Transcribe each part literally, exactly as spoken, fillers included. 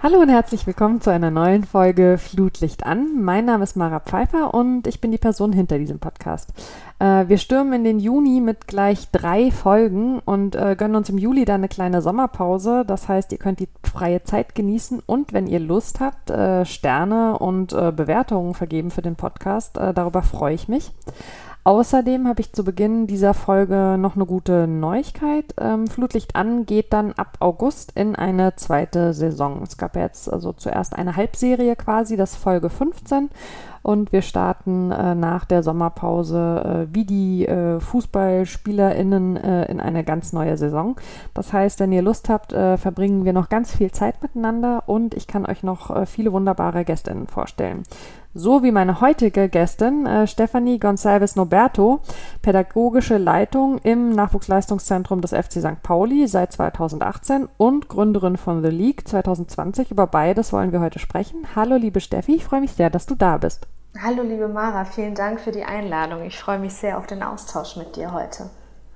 Hallo und herzlich willkommen zu einer neuen Folge Flutlicht an. Mein Name ist Mara Pfeiffer und ich bin die Person hinter diesem Podcast. Äh, wir stürmen in den Juni mit gleich drei Folgen und äh, gönnen uns im Juli dann eine kleine Sommerpause. Das heißt, ihr könnt die freie Zeit genießen und wenn ihr Lust habt, äh, Sterne und äh, Bewertungen vergeben für den Podcast. Äh, darüber freue ich mich. Außerdem habe ich zu Beginn dieser Folge noch eine gute Neuigkeit. Ähm, Flutlicht an geht dann ab August in eine zweite Saison. Es gab jetzt also zuerst eine Halbserie quasi, das ist Folge fünfzehn. Und wir starten äh, nach der Sommerpause äh, wie die äh, FußballspielerInnen äh, in eine ganz neue Saison. Das heißt, wenn ihr Lust habt, äh, verbringen wir noch ganz viel Zeit miteinander und ich kann euch noch äh, viele wunderbare GästInnen vorstellen. So wie meine heutige Gästin, äh, Stefanie Gonçalves Noberto, pädagogische Leitung im Nachwuchsleistungszentrum des F C Sankt Pauli seit zweitausendachtzehn und Gründerin von The League zwanzig zwanzig. Über beides wollen wir heute sprechen. Hallo liebe Steffi, ich freue mich sehr, dass du da bist. Hallo liebe Mara, vielen Dank für die Einladung. Ich freue mich sehr auf den Austausch mit dir heute.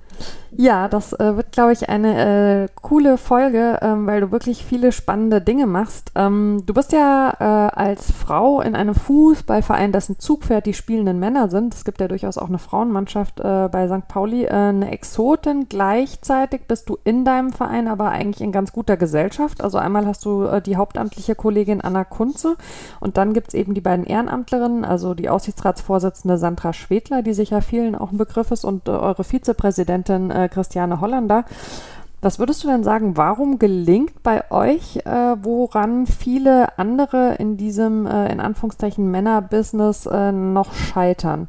Ja, das äh, wird, glaube ich, eine äh, coole Folge, ähm, weil du wirklich viele spannende Dinge machst. Ähm, du bist ja äh, als Frau in einem Fußballverein, dessen Zugpferd die spielenden Männer sind. Es gibt ja durchaus auch eine Frauenmannschaft äh, bei Sankt Pauli. Äh, eine Exotin. Gleichzeitig bist du in deinem Verein aber eigentlich in ganz guter Gesellschaft. Also einmal hast du äh, die hauptamtliche Kollegin Anna Kunze und dann gibt es eben die beiden Ehrenamtlerinnen, also die Aussichtsratsvorsitzende Sandra Schwedler, die sicher vielen auch ein Begriff ist, und äh, eure Vizepräsidentin äh, Christiane Hollander. Was würdest du denn sagen, warum gelingt bei euch, äh, woran viele andere in diesem, äh, in Anführungszeichen, Männerbusiness äh, noch scheitern?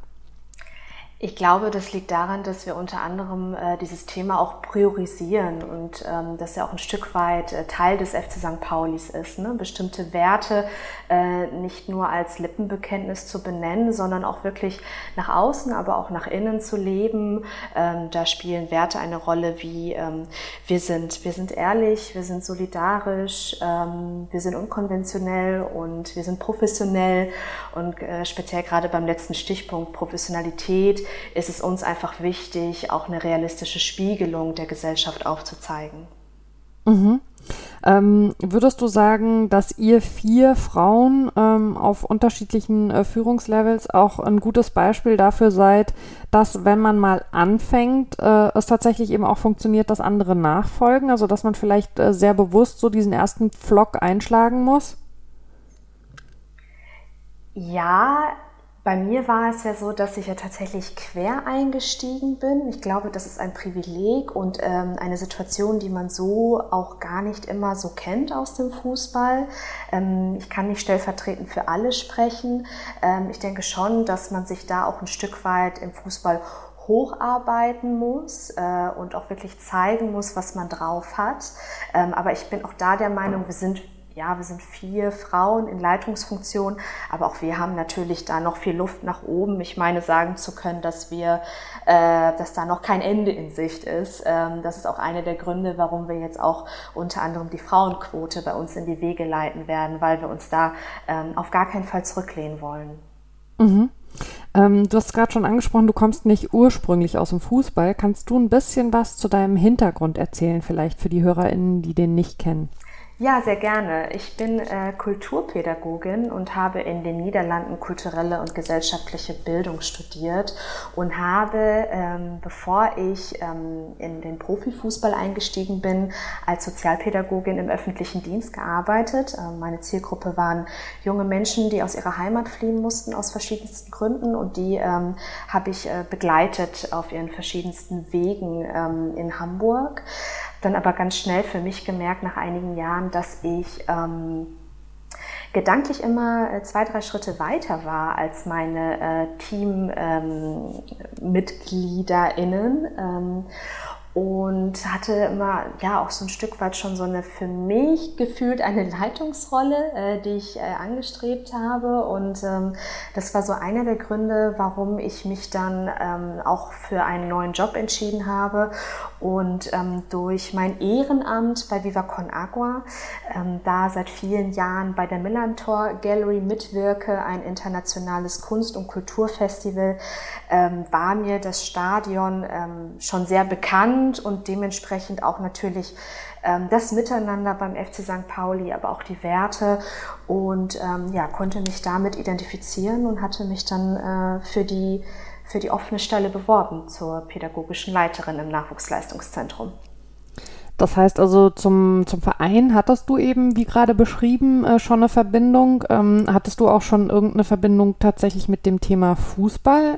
Ich glaube, das liegt daran, dass wir unter anderem äh, dieses Thema auch priorisieren und ähm, dass ja auch ein Stück weit äh, Teil des F C Sankt Paulis ist, ne? Bestimmte Werte äh, nicht nur als Lippenbekenntnis zu benennen, sondern auch wirklich nach außen, aber auch nach innen zu leben. Ähm, da spielen Werte eine Rolle wie ähm, wir sind, wir sind ehrlich, wir sind solidarisch, ähm, wir sind unkonventionell und wir sind professionell und äh, speziell gerade beim letzten Stichpunkt Professionalität ist es uns einfach wichtig, auch eine realistische Spiegelung der Gesellschaft aufzuzeigen. Mhm. Ähm, würdest du sagen, dass ihr vier Frauen ähm, auf unterschiedlichen äh, Führungslevels auch ein gutes Beispiel dafür seid, dass wenn man mal anfängt, äh, es tatsächlich eben auch funktioniert, dass andere nachfolgen? Also dass man vielleicht äh, sehr bewusst so diesen ersten Pflock einschlagen muss? Ja, bei mir war es ja so, dass ich ja tatsächlich quer eingestiegen bin. Ich glaube, das ist ein Privileg und ähm, eine Situation, die man so auch gar nicht immer so kennt aus dem Fußball. Ähm, ich kann nicht stellvertretend für alle sprechen. Ähm, ich denke schon, dass man sich da auch ein Stück weit im Fußball hocharbeiten muss äh, und auch wirklich zeigen muss, was man drauf hat. Ähm, aber ich bin auch da der Meinung, wir sind Ja, wir sind vier Frauen in Leitungsfunktion, aber auch wir haben natürlich da noch viel Luft nach oben. Ich meine, sagen zu können, dass wir, äh, dass da noch kein Ende in Sicht ist. Ähm, das ist auch einer der Gründe, warum wir jetzt auch unter anderem die Frauenquote bei uns in die Wege leiten werden, weil wir uns da ähm, auf gar keinen Fall zurücklehnen wollen. Mhm. Ähm, du hast gerade schon angesprochen, du kommst nicht ursprünglich aus dem Fußball. Kannst du ein bisschen was zu deinem Hintergrund erzählen, vielleicht für die HörerInnen, die den nicht kennen? Ja, sehr gerne. Ich bin äh, Kulturpädagogin und habe in den Niederlanden kulturelle und gesellschaftliche Bildung studiert und habe, ähm, bevor ich ähm, in den Profifußball eingestiegen bin, als Sozialpädagogin im öffentlichen Dienst gearbeitet. Ähm, meine Zielgruppe waren junge Menschen, die aus ihrer Heimat fliehen mussten, aus verschiedensten Gründen, und die ähm, habe ich äh, begleitet auf ihren verschiedensten Wegen ähm, in Hamburg. Dann aber ganz schnell für mich gemerkt nach einigen Jahren, dass ich ähm, gedanklich immer äh, zwei, drei Schritte weiter war als meine äh, TeammitgliederInnen. Ähm, und hatte immer ja auch so ein Stück weit schon so eine für mich gefühlt eine Leitungsrolle, äh, die ich äh, angestrebt habe, und ähm, das war so einer der Gründe, warum ich mich dann ähm, auch für einen neuen Job entschieden habe und ähm, durch mein Ehrenamt bei Viva Con Agua ähm, da seit vielen Jahren bei der Millantor Gallery mitwirke, ein internationales Kunst- und Kulturfestival, ähm, war mir das Stadion ähm, schon sehr bekannt erkannt und dementsprechend auch natürlich ähm, das Miteinander beim F C Sankt Pauli, aber auch die Werte und ähm, ja, konnte mich damit identifizieren und hatte mich dann äh, für die, für die offene Stelle beworben zur pädagogischen Leiterin im Nachwuchsleistungszentrum. Das heißt also, zum, zum Verein hattest du eben, wie gerade beschrieben, äh, schon eine Verbindung. Ähm, hattest du auch schon irgendeine Verbindung tatsächlich mit dem Thema Fußball?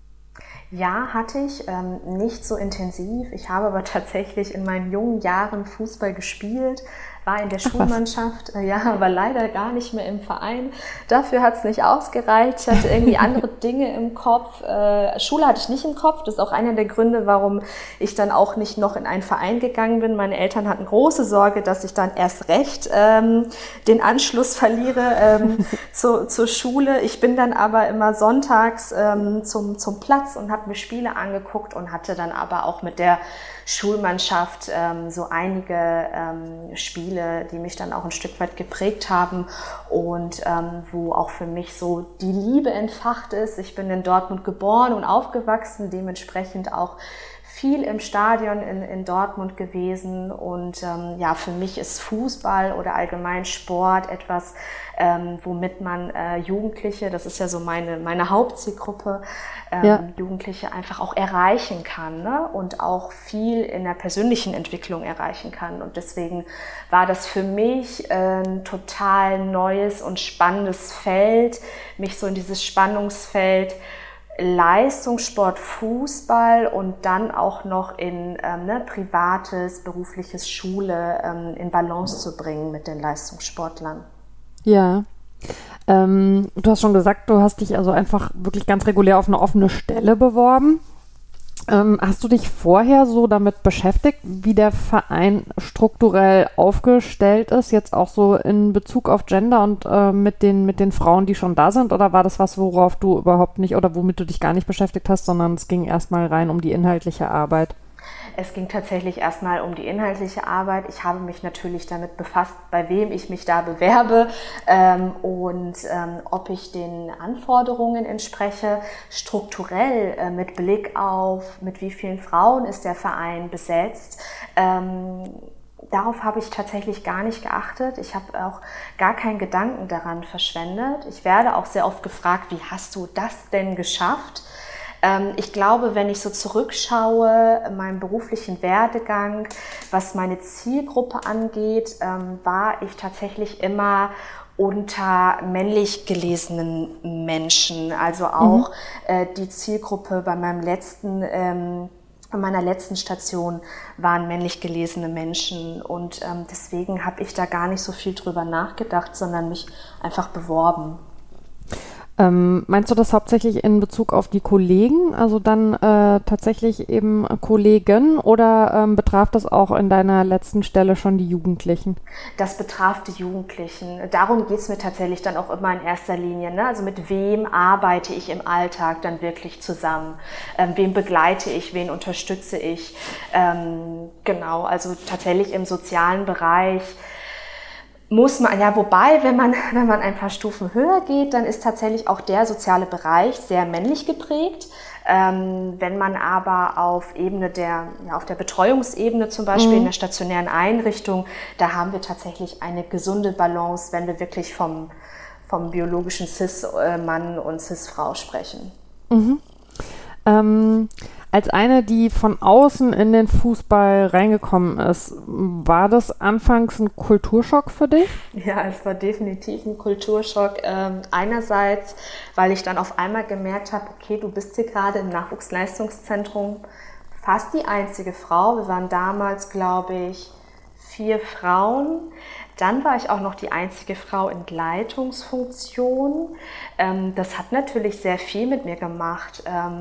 Ja, hatte ich, ähm, nicht so intensiv. Ich habe aber tatsächlich in meinen jungen Jahren Fußball gespielt, war in der Ach, Schulmannschaft, äh, ja, aber leider gar nicht mehr im Verein. Dafür hat es nicht ausgereicht. Ich hatte irgendwie andere Dinge im Kopf. Äh, Schule hatte ich nicht im Kopf. Das ist auch einer der Gründe, warum ich dann auch nicht noch in einen Verein gegangen bin. Meine Eltern hatten große Sorge, dass ich dann erst recht ähm, den Anschluss verliere ähm, zu, zur Schule. Ich bin dann aber immer sonntags ähm, zum, zum Platz und habe mir Spiele angeguckt und hatte dann aber auch mit der Schulmannschaft ähm, so einige ähm, Spiele, die mich dann auch ein Stück weit geprägt haben und ähm, wo auch für mich so die Liebe entfacht ist. Ich bin in Dortmund geboren und aufgewachsen, dementsprechend auch viel im Stadion in, in Dortmund gewesen und ähm, ja, für mich ist Fußball oder allgemein Sport etwas, ähm, womit man äh, Jugendliche, das ist ja so meine, meine Hauptzielgruppe, ähm, ja. Jugendliche einfach auch erreichen kann, ne? Und auch viel in der persönlichen Entwicklung erreichen kann. Und deswegen war das für mich äh, ein total neues und spannendes Feld, mich so in dieses Spannungsfeld Leistungssport, Fußball und dann auch noch in ähm, ne, privates, berufliches Schule ähm, in Balance zu bringen mit den Leistungssportlern. Ja, ähm, du hast schon gesagt, du hast dich also einfach wirklich ganz regulär auf eine offene Stelle beworben. Ähm, hast du dich vorher so damit beschäftigt, wie der Verein strukturell aufgestellt ist, jetzt auch so in Bezug auf Gender und äh, mit den, mit den Frauen, die schon da sind? Oder war das was, worauf du überhaupt nicht oder womit du dich gar nicht beschäftigt hast, sondern es ging erstmal rein um die inhaltliche Arbeit? Es ging tatsächlich erstmal um die inhaltliche Arbeit. Ich habe mich natürlich damit befasst, bei wem ich mich da bewerbe ähm, und ähm, ob ich den Anforderungen entspreche. Strukturell äh, mit Blick auf, mit wie vielen Frauen ist der Verein besetzt. Ähm, Darauf habe ich tatsächlich gar nicht geachtet. Ich habe auch gar keinen Gedanken daran verschwendet. Ich werde auch sehr oft gefragt, wie hast du das denn geschafft? Ich glaube, wenn ich so zurückschaue, meinen beruflichen Werdegang, was meine Zielgruppe angeht, war ich tatsächlich immer unter männlich gelesenen Menschen. Also auch mhm. die Zielgruppe bei meinem letzten, bei meiner letzten Station waren männlich gelesene Menschen. Und deswegen habe ich da gar nicht so viel drüber nachgedacht, sondern mich einfach beworben. Ähm, meinst du das hauptsächlich in Bezug auf die Kollegen, also dann äh, tatsächlich eben Kollegen oder ähm, betraf das auch in deiner letzten Stelle schon die Jugendlichen? Das betraf die Jugendlichen. Darum geht es mir tatsächlich dann auch immer in erster Linie. Ne? Also mit wem arbeite ich im Alltag dann wirklich zusammen? Ähm, wen begleite ich, wen unterstütze ich? Ähm, genau, also tatsächlich im sozialen Bereich muss man, ja, wobei, wenn man, wenn man ein paar Stufen höher geht, dann ist tatsächlich auch der soziale Bereich sehr männlich geprägt. Ähm, wenn man aber auf Ebene der, ja, auf der Betreuungsebene zum Beispiel mhm. in der stationären Einrichtung, da haben wir tatsächlich eine gesunde Balance, wenn wir wirklich vom, vom biologischen Cis-Mann und Cis-Frau sprechen. Mhm. Ähm, als eine, die von außen in den Fußball reingekommen ist, war das anfangs ein Kulturschock für dich? Ja, es war definitiv ein Kulturschock. Ähm, einerseits, weil ich dann auf einmal gemerkt habe, okay, du bist hier gerade im Nachwuchsleistungszentrum fast die einzige Frau. Wir waren damals, glaube ich, vier Frauen. Dann war ich auch noch die einzige Frau in Leitungsfunktion. Das hat natürlich sehr viel mit mir gemacht.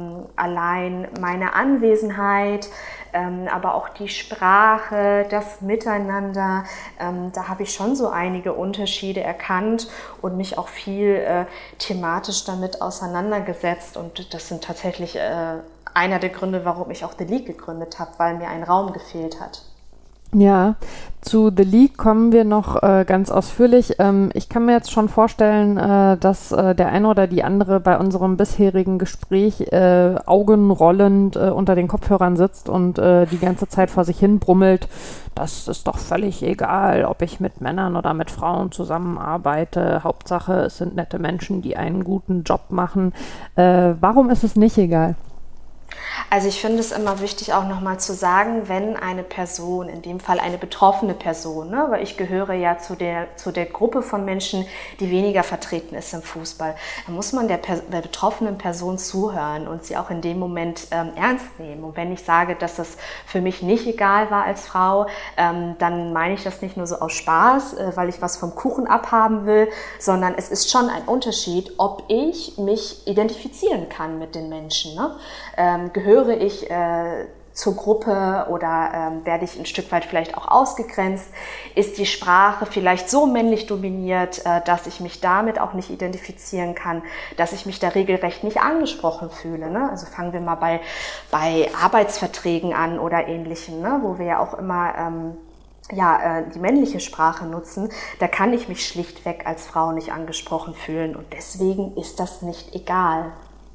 Allein meine Anwesenheit, aber auch die Sprache, das Miteinander. Da habe ich schon so einige Unterschiede erkannt und mich auch viel thematisch damit auseinandergesetzt. Und das sind tatsächlich einer der Gründe, warum ich auch The League gegründet habe, weil mir ein Raum gefehlt hat. Ja, zu The League kommen wir noch äh, ganz ausführlich. Ähm, ich kann mir jetzt schon vorstellen, äh, dass äh, der eine oder die andere bei unserem bisherigen Gespräch äh, augenrollend äh, unter den Kopfhörern sitzt und äh, die ganze Zeit vor sich hin brummelt. Das ist doch völlig egal, ob ich mit Männern oder mit Frauen zusammenarbeite. Hauptsache, es sind nette Menschen, die einen guten Job machen. Äh, warum ist es nicht egal? Also ich finde es immer wichtig, auch nochmal zu sagen, wenn eine Person, in dem Fall eine betroffene Person, ne, weil ich gehöre ja zu der, zu der Gruppe von Menschen, die weniger vertreten ist im Fußball, dann muss man der, der betroffenen Person zuhören und sie auch in dem Moment ähm, ernst nehmen. Und wenn ich sage, dass das für mich nicht egal war als Frau, ähm, dann meine ich das nicht nur so aus Spaß, äh, weil ich was vom Kuchen abhaben will, sondern es ist schon ein Unterschied, ob ich mich identifizieren kann mit den Menschen, ne? Ähm, gehöre ich äh, zur Gruppe oder ähm, werde ich ein Stück weit vielleicht auch ausgegrenzt? Ist die Sprache vielleicht so männlich dominiert, äh, dass ich mich damit auch nicht identifizieren kann, dass ich mich da regelrecht nicht angesprochen fühle, ne? Also fangen wir mal bei, bei Arbeitsverträgen an oder Ähnlichem, ne? Wo wir ja auch immer ähm, ja, äh, die männliche Sprache nutzen. Da kann ich mich schlichtweg als Frau nicht angesprochen fühlen und deswegen ist das nicht egal.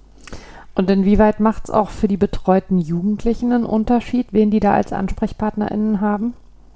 Und inwieweit macht es auch für die betreuten Jugendlichen einen Unterschied, wen die da als AnsprechpartnerInnen haben?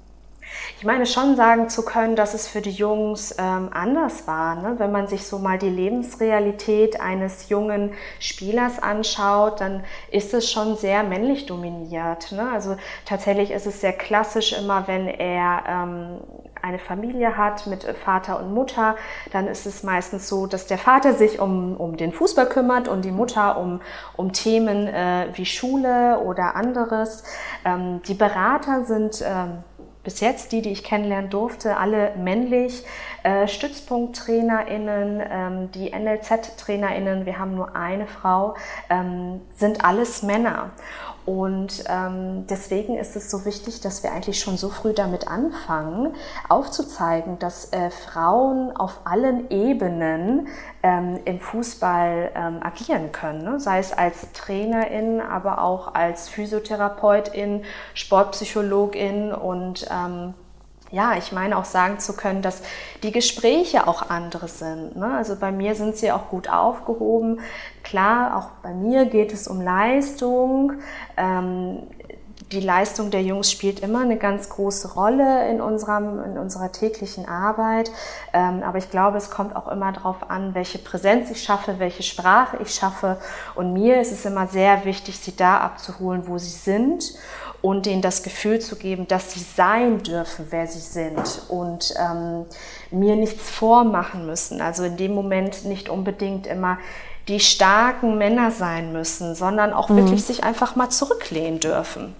Ich meine schon sagen zu können, dass es für die Jungs ähm, anders war, ne? Wenn man sich so mal die Lebensrealität eines jungen Spielers anschaut, dann ist es schon sehr männlich dominiert, ne? Also tatsächlich ist es sehr klassisch immer, wenn er ähm, eine Familie hat mit Vater und Mutter, dann ist es meistens so, dass der Vater sich um, um den Fußball kümmert und die Mutter um, um Themen äh, wie Schule oder anderes. Ähm, die Berater sind ähm, bis jetzt, die, die ich kennenlernen durfte, alle männlich, äh, StützpunkttrainerInnen, ähm, die N L Z-TrainerInnen, wir haben nur eine Frau, ähm, sind alles Männer. Und ähm, deswegen ist es so wichtig, dass wir eigentlich schon so früh damit anfangen, aufzuzeigen, dass äh, Frauen auf allen Ebenen ähm, im Fußball ähm, agieren können, ne? Sei es als Trainerin, aber auch als Physiotherapeutin, Sportpsychologin und ähm, ja, ich meine auch sagen zu können, dass die Gespräche auch andere sind, ne? Also bei mir sind sie auch gut aufgehoben. Klar, auch bei mir geht es um Leistung. Ähm, die Leistung der Jungs spielt immer eine ganz große Rolle in, unserem, in unserer täglichen Arbeit. Ähm, aber ich glaube, es kommt auch immer darauf an, welche Präsenz ich schaffe, welche Sprache ich schaffe. Und mir ist es immer sehr wichtig, sie da abzuholen, wo sie sind. Und denen das Gefühl zu geben, dass sie sein dürfen, wer sie sind und ähm, mir nichts vormachen müssen. Also in dem Moment nicht unbedingt immer die starken Männer sein müssen, sondern auch mhm. wirklich sich einfach mal zurücklehnen dürfen.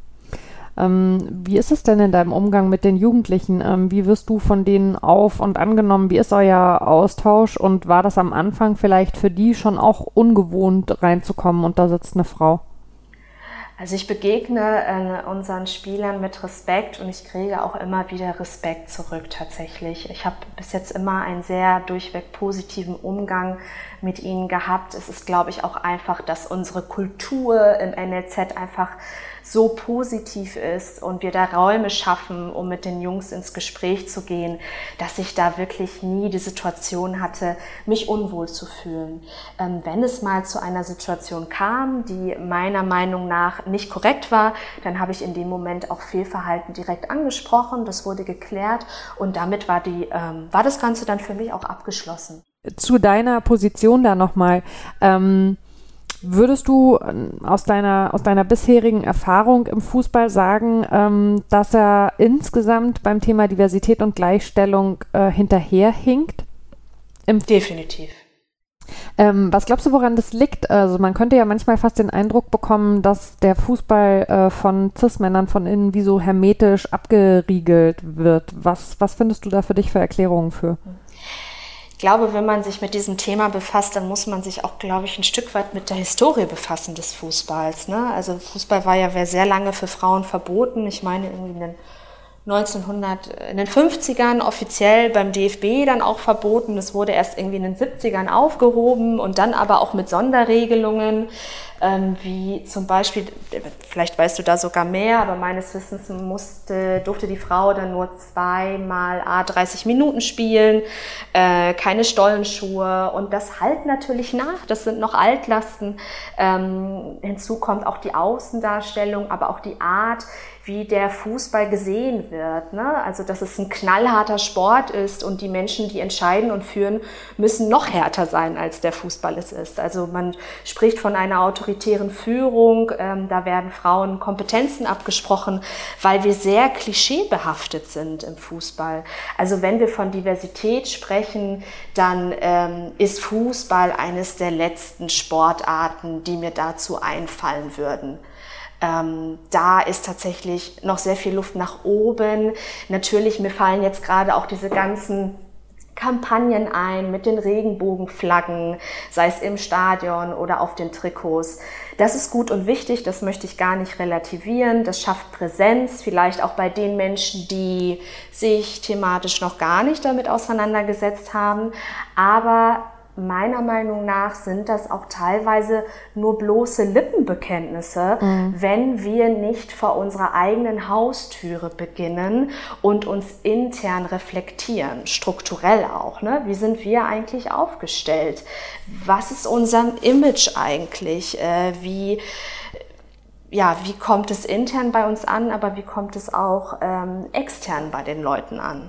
Ähm, wie ist es denn in deinem Umgang mit den Jugendlichen? Ähm, wie wirst du von denen auf- und angenommen? Wie ist euer Austausch? Und war das am Anfang vielleicht für die schon auch ungewohnt reinzukommen und da sitzt eine Frau? Also ich begegne äh, unseren Spielern mit Respekt und ich kriege auch immer wieder Respekt zurück tatsächlich. Ich habe bis jetzt immer einen sehr durchweg positiven Umgang mit ihnen gehabt. Es ist, glaube ich, auch einfach, dass unsere Kultur im N L Z einfach so positiv ist und wir da Räume schaffen, um mit den Jungs ins Gespräch zu gehen, dass ich da wirklich nie die Situation hatte, mich unwohl zu fühlen. Ähm, wenn es mal zu einer Situation kam, die meiner Meinung nach nicht korrekt war, dann habe ich in dem Moment auch Fehlverhalten direkt angesprochen, das wurde geklärt und damit war, die, ähm, war das Ganze dann für mich auch abgeschlossen. Zu deiner Position da nochmal, ähm, würdest du aus deiner, aus deiner bisherigen Erfahrung im Fußball sagen, ähm, dass er insgesamt beim Thema Diversität und Gleichstellung äh, hinterherhinkt? Im Definitiv. Ähm, was glaubst du, woran das liegt? Also man könnte ja manchmal fast den Eindruck bekommen, dass der Fußball äh, von Cis-Männern von innen wie so hermetisch abgeriegelt wird. Was, was findest du da für dich für Erklärungen für? Ich glaube, wenn man sich mit diesem Thema befasst, dann muss man sich auch, glaube ich, ein Stück weit mit der Historie befassen des Fußballs, ne? Also Fußball war ja sehr lange für Frauen verboten. Ich meine, irgendwie in den neunzehnhundert, in den fünfzigern offiziell beim D F B dann auch verboten. Es wurde erst irgendwie in den siebzigern aufgehoben und dann aber auch mit Sonderregelungen, ähm, wie zum Beispiel, vielleicht weißt du da sogar mehr, aber meines Wissens musste, durfte die Frau dann nur zweimal à dreißig Minuten spielen, äh, keine Stollenschuhe, und das halt natürlich nach. Das sind noch Altlasten. Ähm, hinzu kommt auch die Außendarstellung, aber auch die Art, wie der Fußball gesehen wird, ne? Also, dass es ein knallharter Sport ist und die Menschen, die entscheiden und führen, müssen noch härter sein, als der Fußball es ist. Also man spricht von einer autoritären Führung, ähm, da werden Frauen Kompetenzen abgesprochen, weil wir sehr klischeebehaftet sind im Fußball. Also wenn wir von Diversität sprechen, dann ähm, ist Fußball eines der letzten Sportarten, die mir dazu einfallen würden. Ähm, da ist tatsächlich noch sehr viel Luft nach oben. Natürlich, mir fallen jetzt gerade auch diese ganzen Kampagnen ein mit den Regenbogenflaggen, sei es im Stadion oder auf den Trikots. Das ist gut und wichtig, das möchte ich gar nicht relativieren. Das schafft Präsenz, vielleicht auch bei den Menschen, die sich thematisch noch gar nicht damit auseinandergesetzt haben. Aber meiner Meinung nach sind das auch teilweise nur bloße Lippenbekenntnisse, mhm. wenn wir nicht vor unserer eigenen Haustüre beginnen und uns intern reflektieren, strukturell auch. Ne? Wie sind wir eigentlich aufgestellt? Was ist unser Image eigentlich? Äh, wie, ja, wie kommt es intern bei uns an, aber wie kommt es auch ähm, extern bei den Leuten an?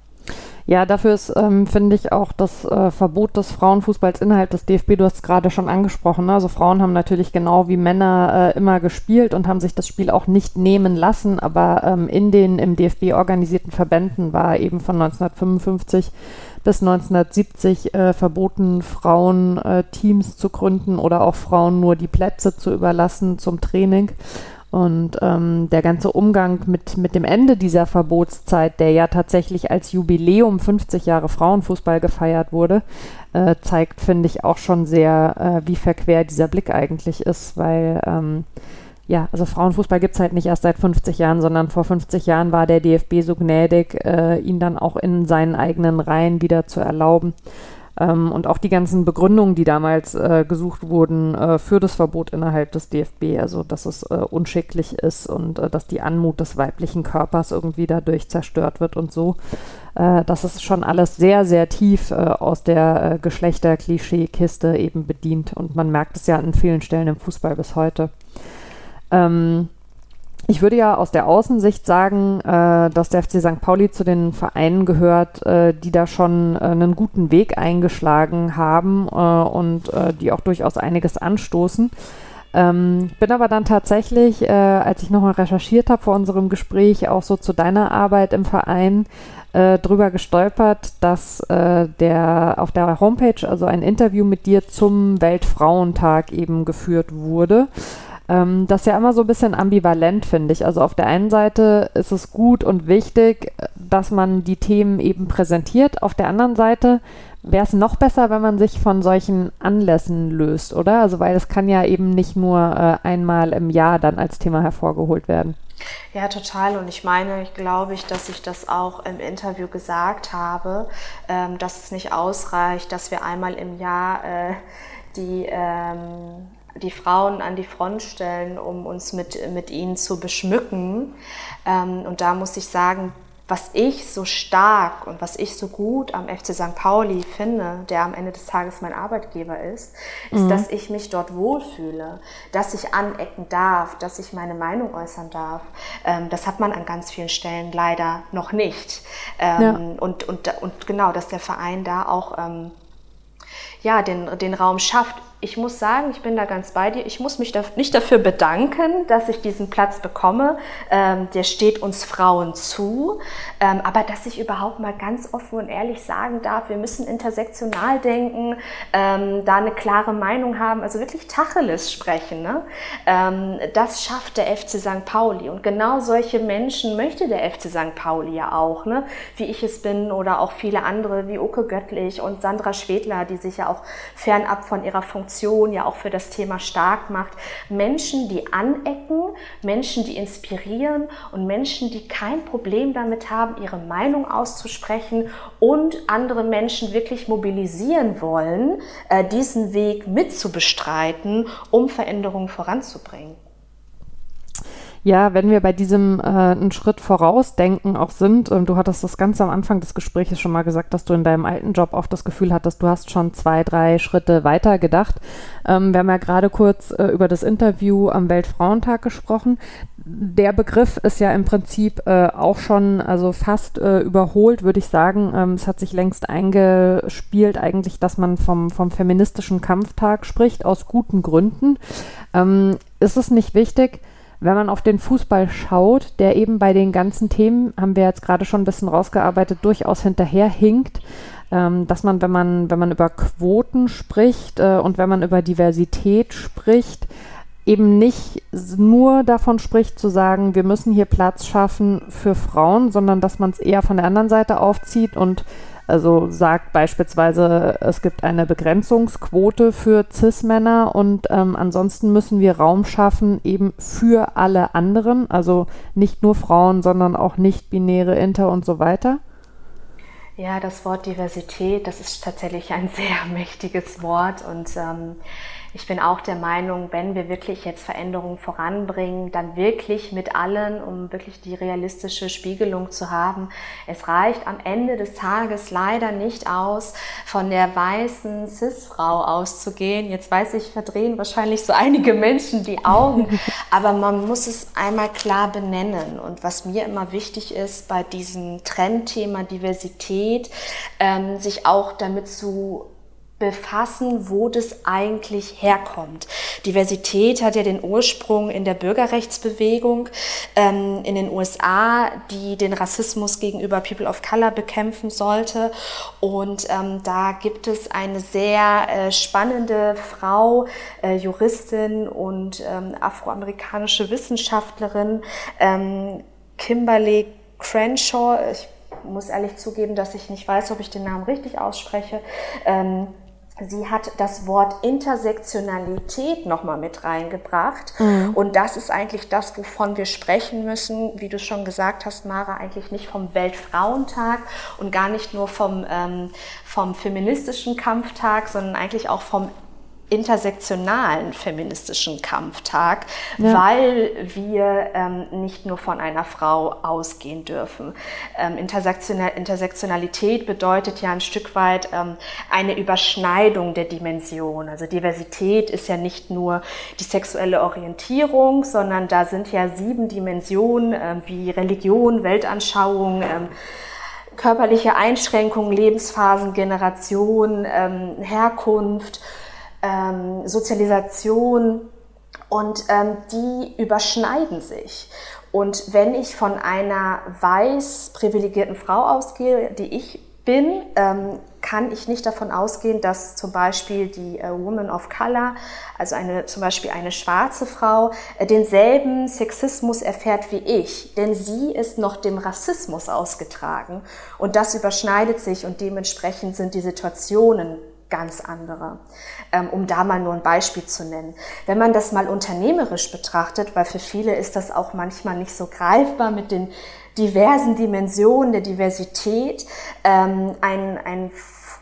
Ja, dafür ist, ähm, finde ich, auch das äh, Verbot des Frauenfußballs innerhalb des D F B, du hast es gerade schon angesprochen, ne? Also Frauen haben natürlich genau wie Männer äh, immer gespielt und haben sich das Spiel auch nicht nehmen lassen, aber ähm, in den im D F B organisierten Verbänden war eben von neunzehnhundertfünfundfünfzig bis neunzehnhundertsiebzig äh, verboten, Frauen äh, Teams zu gründen oder auch Frauen nur die Plätze zu überlassen zum Training. Und ähm, der ganze Umgang mit, mit dem Ende dieser Verbotszeit, der ja tatsächlich als Jubiläum fünfzig Jahre Frauenfußball gefeiert wurde, äh, zeigt, finde ich, auch schon sehr, äh, wie verquer dieser Blick eigentlich ist, weil ähm, ja, also Frauenfußball gibt es halt nicht erst seit fünfzig Jahren, sondern vor fünfzig Jahren war der D F B so gnädig, äh, ihn dann auch in seinen eigenen Reihen wieder zu erlauben. Ähm, und auch die ganzen Begründungen, die damals äh, gesucht wurden äh, für das Verbot innerhalb des D F B, also dass es äh, unschicklich ist und äh, dass die Anmut des weiblichen Körpers irgendwie dadurch zerstört wird und so. Äh, das ist schon alles sehr, sehr tief äh, aus der äh, Geschlechterklischee-Kiste eben bedient. Und man merkt es ja an vielen Stellen im Fußball bis heute. Ähm, Ich würde ja aus der Außensicht sagen, äh, dass der F C Sankt Pauli zu den Vereinen gehört, äh, die da schon äh, einen guten Weg eingeschlagen haben äh, und äh, die auch durchaus einiges anstoßen. Ähm, bin aber dann tatsächlich, äh, als ich nochmal recherchiert habe vor unserem Gespräch, auch so zu deiner Arbeit im Verein, äh, drüber gestolpert, dass äh, der auf der Homepage also ein Interview mit dir zum Weltfrauentag eben geführt wurde. Ähm, das ist ja immer so ein bisschen ambivalent, finde ich. Also auf der einen Seite ist es gut und wichtig, dass man die Themen eben präsentiert. Auf der anderen Seite wäre es noch besser, wenn man sich von solchen Anlässen löst, oder? Also weil es kann ja eben nicht nur äh, einmal im Jahr dann als Thema hervorgeholt werden. Ja, total. Und ich meine, ich glaube, ich, dass ich das auch im Interview gesagt habe, ähm, dass es nicht ausreicht, dass wir einmal im Jahr äh, die ähm, die Frauen an die Front stellen, um uns mit, mit ihnen zu beschmücken. Ähm, und da muss ich sagen, was ich so stark und was ich so gut am F C Sankt Pauli finde, der am Ende des Tages mein Arbeitgeber ist, ist, mhm. dass ich mich dort wohlfühle, dass ich anecken darf, dass ich meine Meinung äußern darf. Ähm, das hat man an ganz vielen Stellen leider noch nicht. Ähm, ja. und, und, und genau, dass der Verein da auch ähm, ja, den, den Raum schafft. Ich muss sagen, ich bin da ganz bei dir. Ich muss mich da nicht dafür bedanken, dass ich diesen Platz bekomme. Ähm, der steht uns Frauen zu. Ähm, aber dass ich überhaupt mal ganz offen und ehrlich sagen darf, wir müssen intersektional denken, ähm, da eine klare Meinung haben, also wirklich Tacheles sprechen. Ne? Ähm, das schafft der F C Sankt Pauli. Und genau solche Menschen möchte der F C Sankt Pauli ja auch, ne? Wie ich es bin oder auch viele andere wie Oke Göttlich und Sandra Schwedler, die sich ja auch fernab von ihrer Funktion Reputation ja auch für das Thema stark macht. Menschen, die anecken, Menschen, die inspirieren und Menschen, die kein Problem damit haben, ihre Meinung auszusprechen und andere Menschen wirklich mobilisieren wollen, äh, diesen Weg mitzubestreiten, um Veränderungen voranzubringen. Ja, wenn wir bei diesem äh, einen Schritt vorausdenken auch sind, ähm, du hattest das ganz am Anfang des Gesprächs schon mal gesagt, dass du in deinem alten Job oft das Gefühl hattest, du hast schon zwei, drei Schritte weiter gedacht. Ähm, wir haben ja gerade kurz äh, über das Interview am Weltfrauentag gesprochen. Der Begriff ist ja im Prinzip äh, auch schon also fast äh, überholt, würde ich sagen. Ähm, es hat sich längst eingespielt eigentlich, dass man vom, vom feministischen Kampftag spricht, aus guten Gründen. Ähm, ist es nicht wichtig, wenn man auf den Fußball schaut, der eben bei den ganzen Themen, haben wir jetzt gerade schon ein bisschen rausgearbeitet, durchaus hinterherhinkt, ähm, dass man, wenn man, wenn man über Quoten spricht äh, und wenn man über Diversität spricht, eben nicht nur davon spricht, zu sagen, wir müssen hier Platz schaffen für Frauen, sondern dass man es eher von der anderen Seite aufzieht und also sagt beispielsweise, es gibt eine Begrenzungsquote für Cis-Männer und ähm, ansonsten müssen wir Raum schaffen eben für alle anderen, also nicht nur Frauen, sondern auch nicht-binäre, Inter und so weiter. Ja, das Wort Diversität, das ist tatsächlich ein sehr mächtiges Wort und ähm, ich bin auch der Meinung, wenn wir wirklich jetzt Veränderungen voranbringen, dann wirklich mit allen, um wirklich die realistische Spiegelung zu haben. Es reicht am Ende des Tages leider nicht aus, von der weißen Cis-Frau auszugehen. Jetzt weiß ich, verdrehen wahrscheinlich so einige Menschen die Augen, aber man muss es einmal klar benennen. Und was mir immer wichtig ist bei diesem Trendthema Diversität, ähm, sich auch damit zu befassen, wo das eigentlich herkommt. Diversität hat ja den Ursprung in der Bürgerrechtsbewegung ähm, in den U S A, die den Rassismus gegenüber People of Color bekämpfen sollte. Und ähm, da gibt es eine sehr äh, spannende Frau, äh, Juristin und ähm, afroamerikanische Wissenschaftlerin, ähm, Kimberly Crenshaw. Ich muss ehrlich zugeben, dass ich nicht weiß, ob ich den Namen richtig ausspreche. Ähm, Sie hat das Wort Intersektionalität nochmal mit reingebracht. Mhm. Und das ist eigentlich das, wovon wir sprechen müssen, wie du schon gesagt hast, Mara, eigentlich nicht vom Weltfrauentag und gar nicht nur vom, ähm, vom feministischen Kampftag, sondern eigentlich auch vom intersektionalen feministischen Kampftag, ja. Weil wir ähm, nicht nur von einer Frau ausgehen dürfen. Ähm, Intersektional- Intersektionalität bedeutet ja ein Stück weit ähm, eine Überschneidung der Dimension. Also Diversität ist ja nicht nur die sexuelle Orientierung, sondern da sind ja sieben Dimensionen äh, wie Religion, Weltanschauung, ähm, körperliche Einschränkungen, Lebensphasen, Generation, ähm, Herkunft, Ähm, Sozialisation und ähm, die überschneiden sich. Und wenn ich von einer weiß privilegierten Frau ausgehe, die ich bin, ähm, kann ich nicht davon ausgehen, dass zum Beispiel die äh, Woman of Color, also eine, zum Beispiel eine schwarze Frau, äh, denselben Sexismus erfährt wie ich. Denn sie ist noch dem Rassismus ausgetragen. Und das überschneidet sich und dementsprechend sind die Situationen ganz andere, um da mal nur ein Beispiel zu nennen. Wenn man das mal unternehmerisch betrachtet, weil für viele ist das auch manchmal nicht so greifbar mit den diversen Dimensionen der Diversität, ein, ein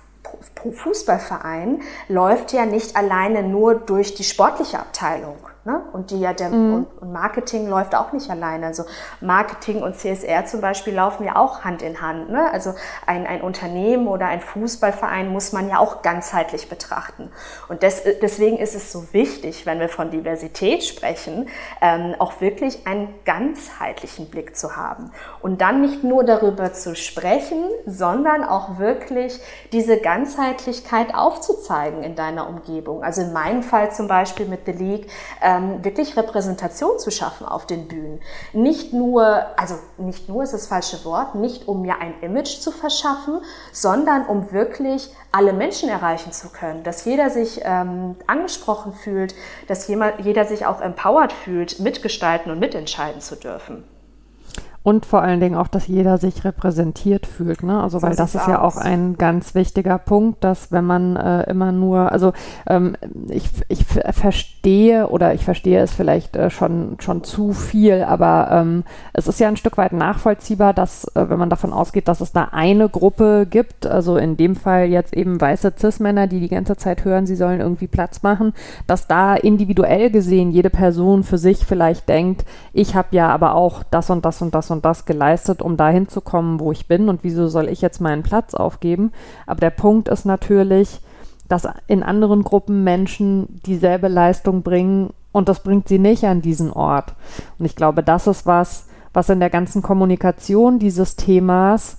Fußballverein läuft ja nicht alleine nur durch die sportliche Abteilung. Ne? Und, die ja der, mhm. und Marketing läuft auch nicht alleine. Also Marketing und C S R zum Beispiel laufen ja auch Hand in Hand. Ne? Also ein, ein Unternehmen oder ein Fußballverein muss man ja auch ganzheitlich betrachten. Und des, deswegen ist es so wichtig, wenn wir von Diversität sprechen, ähm, auch wirklich einen ganzheitlichen Blick zu haben. Und dann nicht nur darüber zu sprechen, sondern auch wirklich diese Ganzheitlichkeit aufzuzeigen in deiner Umgebung. Also in meinem Fall zum Beispiel mit The League, ähm, wirklich Repräsentation zu schaffen auf den Bühnen. Nicht nur, also nicht nur ist das falsche Wort, nicht um mir ein Image zu verschaffen, sondern um wirklich alle Menschen erreichen zu können, dass jeder sich ähm, angesprochen fühlt, dass jeder, jeder sich auch empowered fühlt, mitgestalten und mitentscheiden zu dürfen. Und vor allen Dingen auch, dass jeder sich repräsentiert fühlt, ne? Also, weil So das sieht's ist ja auch aus. ein ganz wichtiger Punkt, dass wenn man äh, immer nur, also ähm, ich, ich f- verstehe oder ich verstehe es vielleicht äh, schon, schon zu viel, aber ähm, es ist ja ein Stück weit nachvollziehbar, dass, äh, wenn man davon ausgeht, dass es da eine Gruppe gibt, also in dem Fall jetzt eben weiße Cis-Männer, die die ganze Zeit hören, sie sollen irgendwie Platz machen, dass da individuell gesehen jede Person für sich vielleicht denkt, ich habe ja aber auch das und das und das und das geleistet, um dahin zu kommen, wo ich bin, und wieso soll ich jetzt meinen Platz aufgeben? Aber der Punkt ist natürlich, dass in anderen Gruppen Menschen dieselbe Leistung bringen und das bringt sie nicht an diesen Ort. Und ich glaube, das ist was, was in der ganzen Kommunikation dieses Themas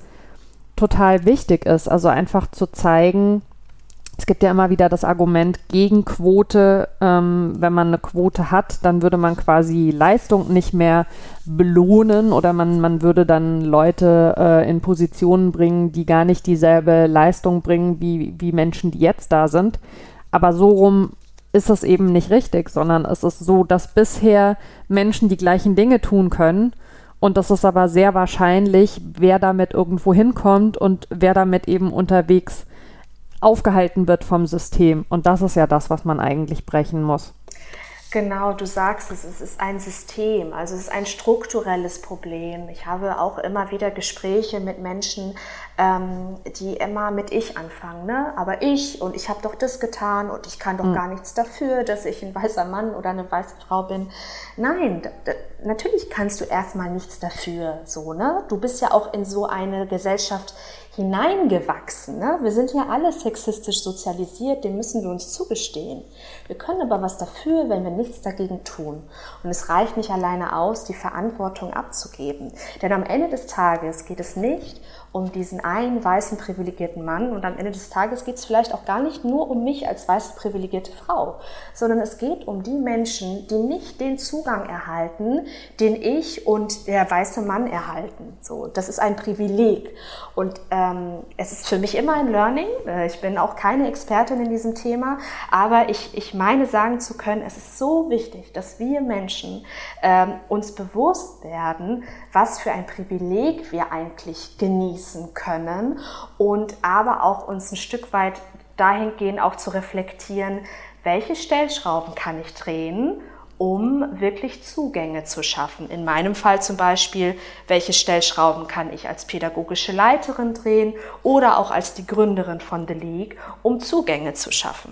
total wichtig ist. Also einfach zu zeigen, es gibt ja immer wieder das Argument gegen Quote, ähm, wenn man eine Quote hat, dann würde man quasi Leistung nicht mehr belohnen oder man, man würde dann Leute äh, in Positionen bringen, die gar nicht dieselbe Leistung bringen wie, wie Menschen, die jetzt da sind. Aber so rum ist es eben nicht richtig, sondern es ist so, dass bisher Menschen die gleichen Dinge tun können. Und das ist aber sehr wahrscheinlich, wer damit irgendwo hinkommt und wer damit eben unterwegs aufgehalten wird vom System. Und das ist ja das, was man eigentlich brechen muss. Genau, du sagst es, es ist ein System, also es ist ein strukturelles Problem. Ich habe auch immer wieder Gespräche mit Menschen, ähm, die immer mit ich anfangen, ne? Aber ich und ich habe doch das getan und ich kann doch mhm. gar nichts dafür, dass ich ein weißer Mann oder eine weiße Frau bin. Nein, d- d- natürlich kannst du erstmal nichts dafür, so, ne? Du bist ja auch in so eine Gesellschaft hineingewachsen, ne? Wir sind ja alle sexistisch sozialisiert, dem müssen wir uns zugestehen. Wir können aber was dafür, wenn wir nichts dagegen tun. Und es reicht nicht alleine aus, die Verantwortung abzugeben. Denn am Ende des Tages geht es nicht um diesen einen weißen privilegierten Mann und am Ende des Tages geht es vielleicht auch gar nicht nur um mich als weiße privilegierte Frau, sondern es geht um die Menschen, die nicht den Zugang erhalten, den ich und der weiße Mann erhalten. So, das ist ein Privileg und ähm, es ist für mich immer ein Learning. Ich bin auch keine Expertin in diesem Thema, aber ich, ich meine sagen zu können, es ist so wichtig, dass wir Menschen ähm, uns bewusst werden, was für ein Privileg wir eigentlich genießen können und aber auch uns ein Stück weit dahingehend auch zu reflektieren, welche Stellschrauben kann ich drehen, um wirklich Zugänge zu schaffen. In meinem Fall zum Beispiel, welche Stellschrauben kann ich als pädagogische Leiterin drehen oder auch als die Gründerin von The League, um Zugänge zu schaffen.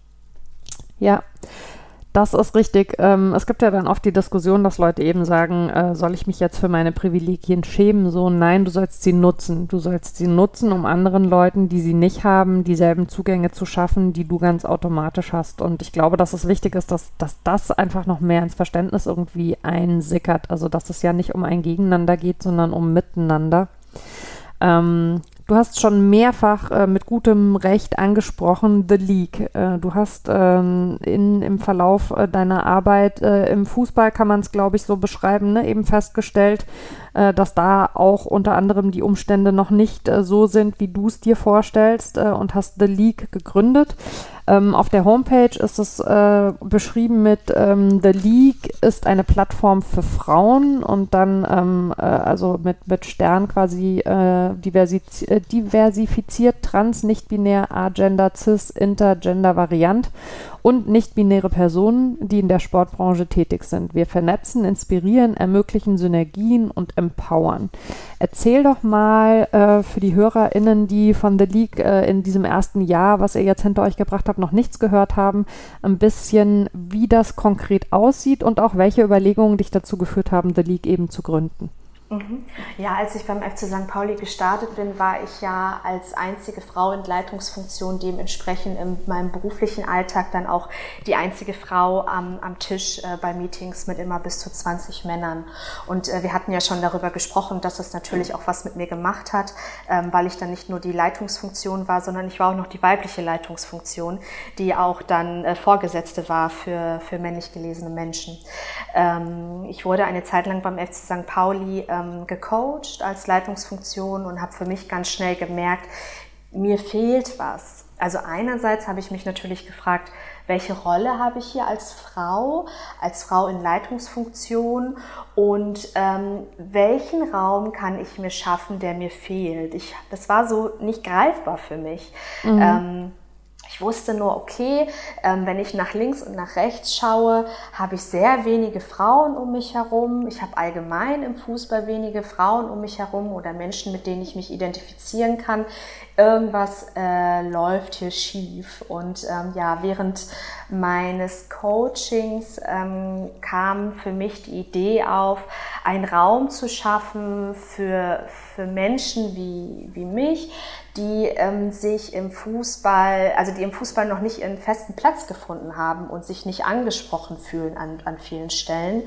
Ja, das ist richtig. Ähm, es gibt ja dann oft die Diskussion, dass Leute eben sagen, äh, soll ich mich jetzt für meine Privilegien schämen? So, nein, du sollst sie nutzen. Du sollst sie nutzen, um anderen Leuten, die sie nicht haben, dieselben Zugänge zu schaffen, die du ganz automatisch hast. Und ich glaube, dass es wichtig ist, dass, dass das einfach noch mehr ins Verständnis irgendwie einsickert. Also, dass es ja nicht um ein Gegeneinander geht, sondern um Miteinander. Ähm, Du hast schon mehrfach äh, mit gutem Recht angesprochen, The League. Äh, du hast ähm, in, im Verlauf äh, deiner Arbeit äh, im Fußball, kann man es glaube ich so beschreiben, ne, eben festgestellt, äh, dass da auch unter anderem die Umstände noch nicht äh, so sind, wie du es dir vorstellst, äh, und hast The League gegründet. Ähm, auf der Homepage ist es äh, beschrieben mit ähm, The League ist eine Plattform für Frauen und dann ähm, äh, also mit, mit Stern quasi äh, diversi- äh, diversifiziert, trans, nicht-binär, agender, cis, intergender, variant und nicht-binäre Personen, die in der Sportbranche tätig sind. Wir vernetzen, inspirieren, ermöglichen Synergien und empowern. Erzähl doch mal äh, für die HörerInnen, die von The League äh, in diesem ersten Jahr, was ihr jetzt hinter euch gebracht habt, noch nichts gehört haben, ein bisschen, wie das konkret aussieht und auch welche Überlegungen dich dazu geführt haben, The League eben zu gründen. Ja, als ich beim F C Sankt Pauli gestartet bin, war ich ja als einzige Frau in Leitungsfunktion dementsprechend in meinem beruflichen Alltag dann auch die einzige Frau am, am Tisch äh, bei Meetings mit immer bis zu zwanzig Männern. Und äh, wir hatten ja schon darüber gesprochen, dass das natürlich auch was mit mir gemacht hat, ähm, weil ich dann nicht nur die Leitungsfunktion war, sondern ich war auch noch die weibliche Leitungsfunktion, die auch dann äh, Vorgesetzte war für, für männlich gelesene Menschen. Ähm, ich wurde eine Zeit lang beim F C Sankt Pauli gecoacht als Leitungsfunktion und habe für mich ganz schnell gemerkt, mir fehlt was. Also einerseits habe ich mich natürlich gefragt, welche Rolle habe ich hier als Frau, als Frau in Leitungsfunktion und ähm, welchen Raum kann ich mir schaffen, der mir fehlt. Ich, das war so nicht greifbar für mich. Mhm. Ähm, Ich wusste nur, okay, ähm, wenn ich nach links und nach rechts schaue, habe ich sehr wenige Frauen um mich herum. Ich habe allgemein im Fußball wenige Frauen um mich herum oder Menschen, mit denen ich mich identifizieren kann. Irgendwas äh, läuft hier schief. Und ähm, ja, während meines Coachings ähm, kam für mich die Idee auf, einen Raum zu schaffen für, für Menschen wie, wie mich, die ähm, sich im Fußball, also die im Fußball noch nicht ihren festen Platz gefunden haben und sich nicht angesprochen fühlen an, an vielen Stellen.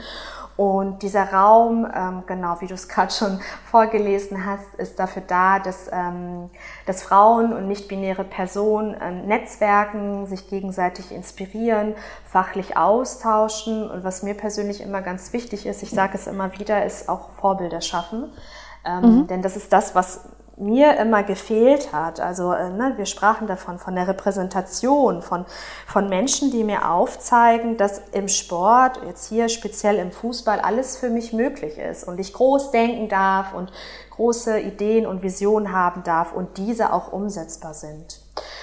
Und dieser Raum, ähm, genau wie du es gerade schon vorgelesen hast, ist dafür da, dass, ähm, dass Frauen und nicht-binäre Personen ähm, netzwerken, sich gegenseitig inspirieren, fachlich austauschen. Und was mir persönlich immer ganz wichtig ist, ich sage es immer wieder, ist auch Vorbilder schaffen. Ähm, mhm. Denn das ist das, was mir immer gefehlt hat. Also äh, ne, wir sprachen davon, von der Repräsentation, von, von Menschen, die mir aufzeigen, dass im Sport, jetzt hier speziell im Fußball, alles für mich möglich ist und ich groß denken darf und große Ideen und Visionen haben darf und diese auch umsetzbar sind.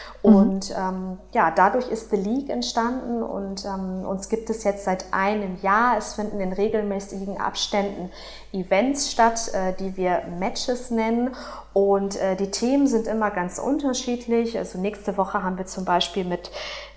Und ähm, ja, dadurch ist The League entstanden und ähm, uns gibt es jetzt seit einem Jahr. Es finden in regelmäßigen Abständen Events statt, äh, die wir Matches nennen. Und äh, die Themen sind immer ganz unterschiedlich. Also nächste Woche haben wir zum Beispiel mit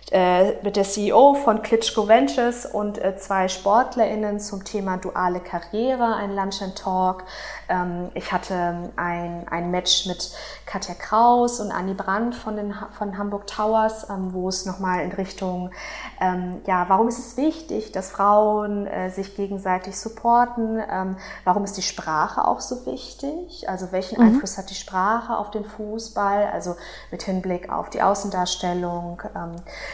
mit der C E O von Klitschko Ventures und äh, zwei SportlerInnen zum Thema duale Karriere, ein Lunch and Talk. Ähm, ich hatte ein, ein Match mit Katja Kraus und Anni Brandt von, den, von Hamburg Towers, ähm, wo es nochmal in Richtung, ähm, ja, warum ist es wichtig, dass Frauen äh, sich gegenseitig supporten? Ähm, warum ist die Sprache auch so wichtig? Also welchen mhm. Einfluss hat die Sprache auf den Fußball? Also mit Hinblick auf die Außendarstellung, ähm,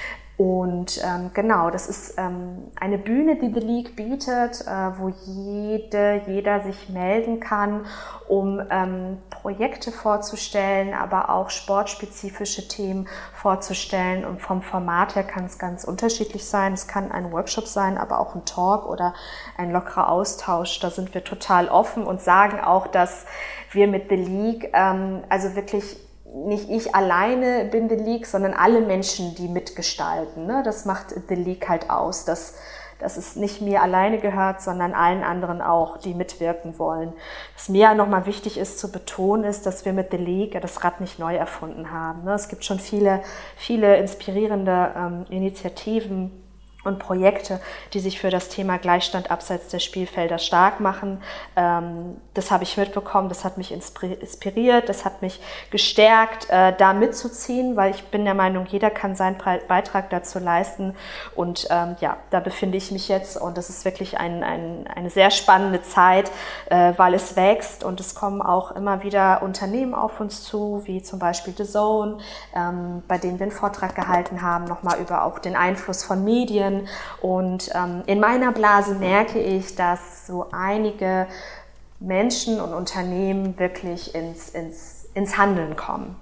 Und ähm, genau, das ist ähm, eine Bühne, die The League bietet, äh, wo jede, jeder sich melden kann, um ähm, Projekte vorzustellen, aber auch sportspezifische Themen vorzustellen. Und vom Format her kann es ganz unterschiedlich sein. Es kann ein Workshop sein, aber auch ein Talk oder ein lockerer Austausch. Da sind wir total offen und sagen auch, dass wir mit The League ähm, also wirklich nicht ich alleine bin The League, sondern alle Menschen, die mitgestalten. Ne? Das macht The League halt aus, dass, dass es nicht mir alleine gehört, sondern allen anderen auch, die mitwirken wollen. Was mir nochmal wichtig ist zu betonen, ist, dass wir mit The League das Rad nicht neu erfunden haben. Ne? Es gibt schon viele, viele inspirierende ähm, Initiativen und Projekte, die sich für das Thema Gleichstand abseits der Spielfelder stark machen. Ähm, das habe ich mitbekommen, das hat mich inspiriert, das hat mich gestärkt, äh, da mitzuziehen, weil ich bin der Meinung, jeder kann seinen Beitrag dazu leisten. Und ähm, ja, da befinde ich mich jetzt und das ist wirklich ein, ein, eine sehr spannende Zeit, äh, weil es wächst und es kommen auch immer wieder Unternehmen auf uns zu, wie zum Beispiel The Zone, ähm, bei denen wir einen Vortrag gehalten haben, nochmal über auch den Einfluss von Medien. Und ähm, in meiner Blase merke ich, dass so einige Menschen und Unternehmen wirklich ins, ins, ins Handeln kommen.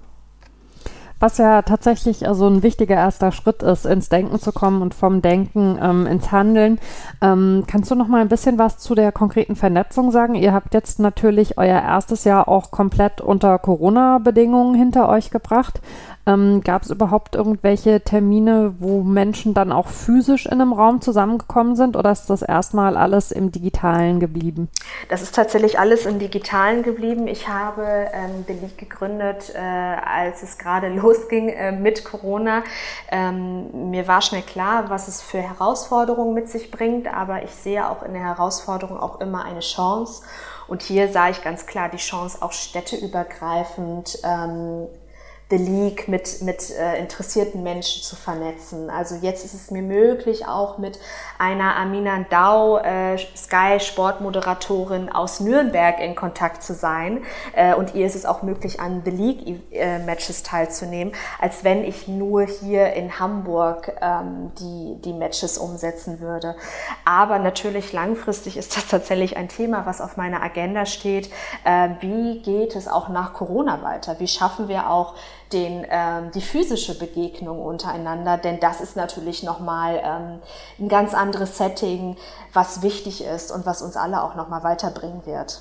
Was ja tatsächlich also ein wichtiger erster Schritt ist, ins Denken zu kommen und vom Denken ähm, ins Handeln. Ähm, kannst du noch mal ein bisschen was zu der konkreten Vernetzung sagen? Ihr habt jetzt natürlich euer erstes Jahr auch komplett unter Corona-Bedingungen hinter euch gebracht. Ähm, gab es überhaupt irgendwelche Termine, wo Menschen dann auch physisch in einem Raum zusammengekommen sind oder ist das erstmal alles im Digitalen geblieben? Das ist tatsächlich alles im Digitalen geblieben. Ich habe ähm, The League gegründet, äh, als es gerade losging äh, mit Corona. Ähm, mir war schnell klar, was es für Herausforderungen mit sich bringt, aber ich sehe auch in der Herausforderung auch immer eine Chance. Und hier sah ich ganz klar die Chance, auch städteübergreifend ähm, The League mit, mit äh, interessierten Menschen zu vernetzen. Also jetzt ist es mir möglich, auch mit einer Amina Dau, äh, Sky-Sportmoderatorin aus Nürnberg in Kontakt zu sein. Äh, und ihr ist es auch möglich, an The League-Matches äh, teilzunehmen, als wenn ich nur hier in Hamburg ähm, die, die Matches umsetzen würde. Aber natürlich langfristig ist das tatsächlich ein Thema, was auf meiner Agenda steht. Äh, wie geht es auch nach Corona weiter? Wie schaffen wir auch den, ähm, die physische Begegnung untereinander, denn das ist natürlich nochmal ähm, ein ganz anderes Setting, was wichtig ist und was uns alle auch nochmal weiterbringen wird.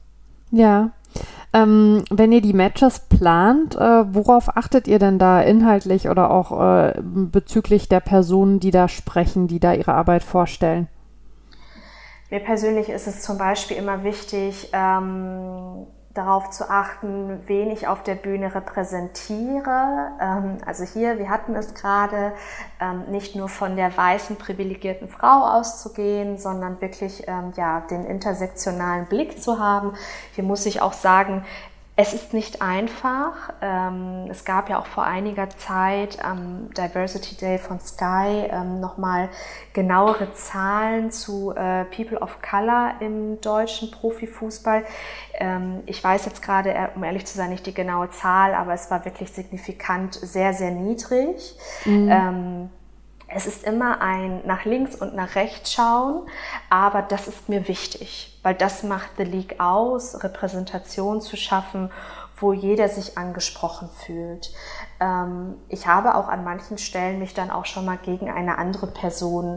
Ja, ähm, wenn ihr die Matches plant, äh, worauf achtet ihr denn da inhaltlich oder auch äh, bezüglich der Personen, die da sprechen, die da ihre Arbeit vorstellen? Mir persönlich ist es zum Beispiel immer wichtig, ähm, darauf zu achten, wen ich auf der Bühne repräsentiere. Ähm, also hier, wir hatten es gerade, ähm, nicht nur von der weißen, privilegierten Frau auszugehen, sondern wirklich ähm, ja, den intersektionalen Blick zu haben. Hier muss ich auch sagen, es ist nicht einfach. Ähm, es gab ja auch vor einiger Zeit am Diversity Day von Sky ähm, nochmal genauere Zahlen zu äh, People of Color im deutschen Profifußball. Ähm, ich weiß jetzt gerade, um ehrlich zu sein, nicht die genaue Zahl, aber es war wirklich signifikant sehr, sehr niedrig. Mhm. Ähm, Es ist immer ein nach links und nach rechts schauen, aber das ist mir wichtig, weil das macht The League aus, Repräsentation zu schaffen, wo jeder sich angesprochen fühlt. Ähm, ich habe auch an manchen Stellen mich dann auch schon mal gegen eine andere Person,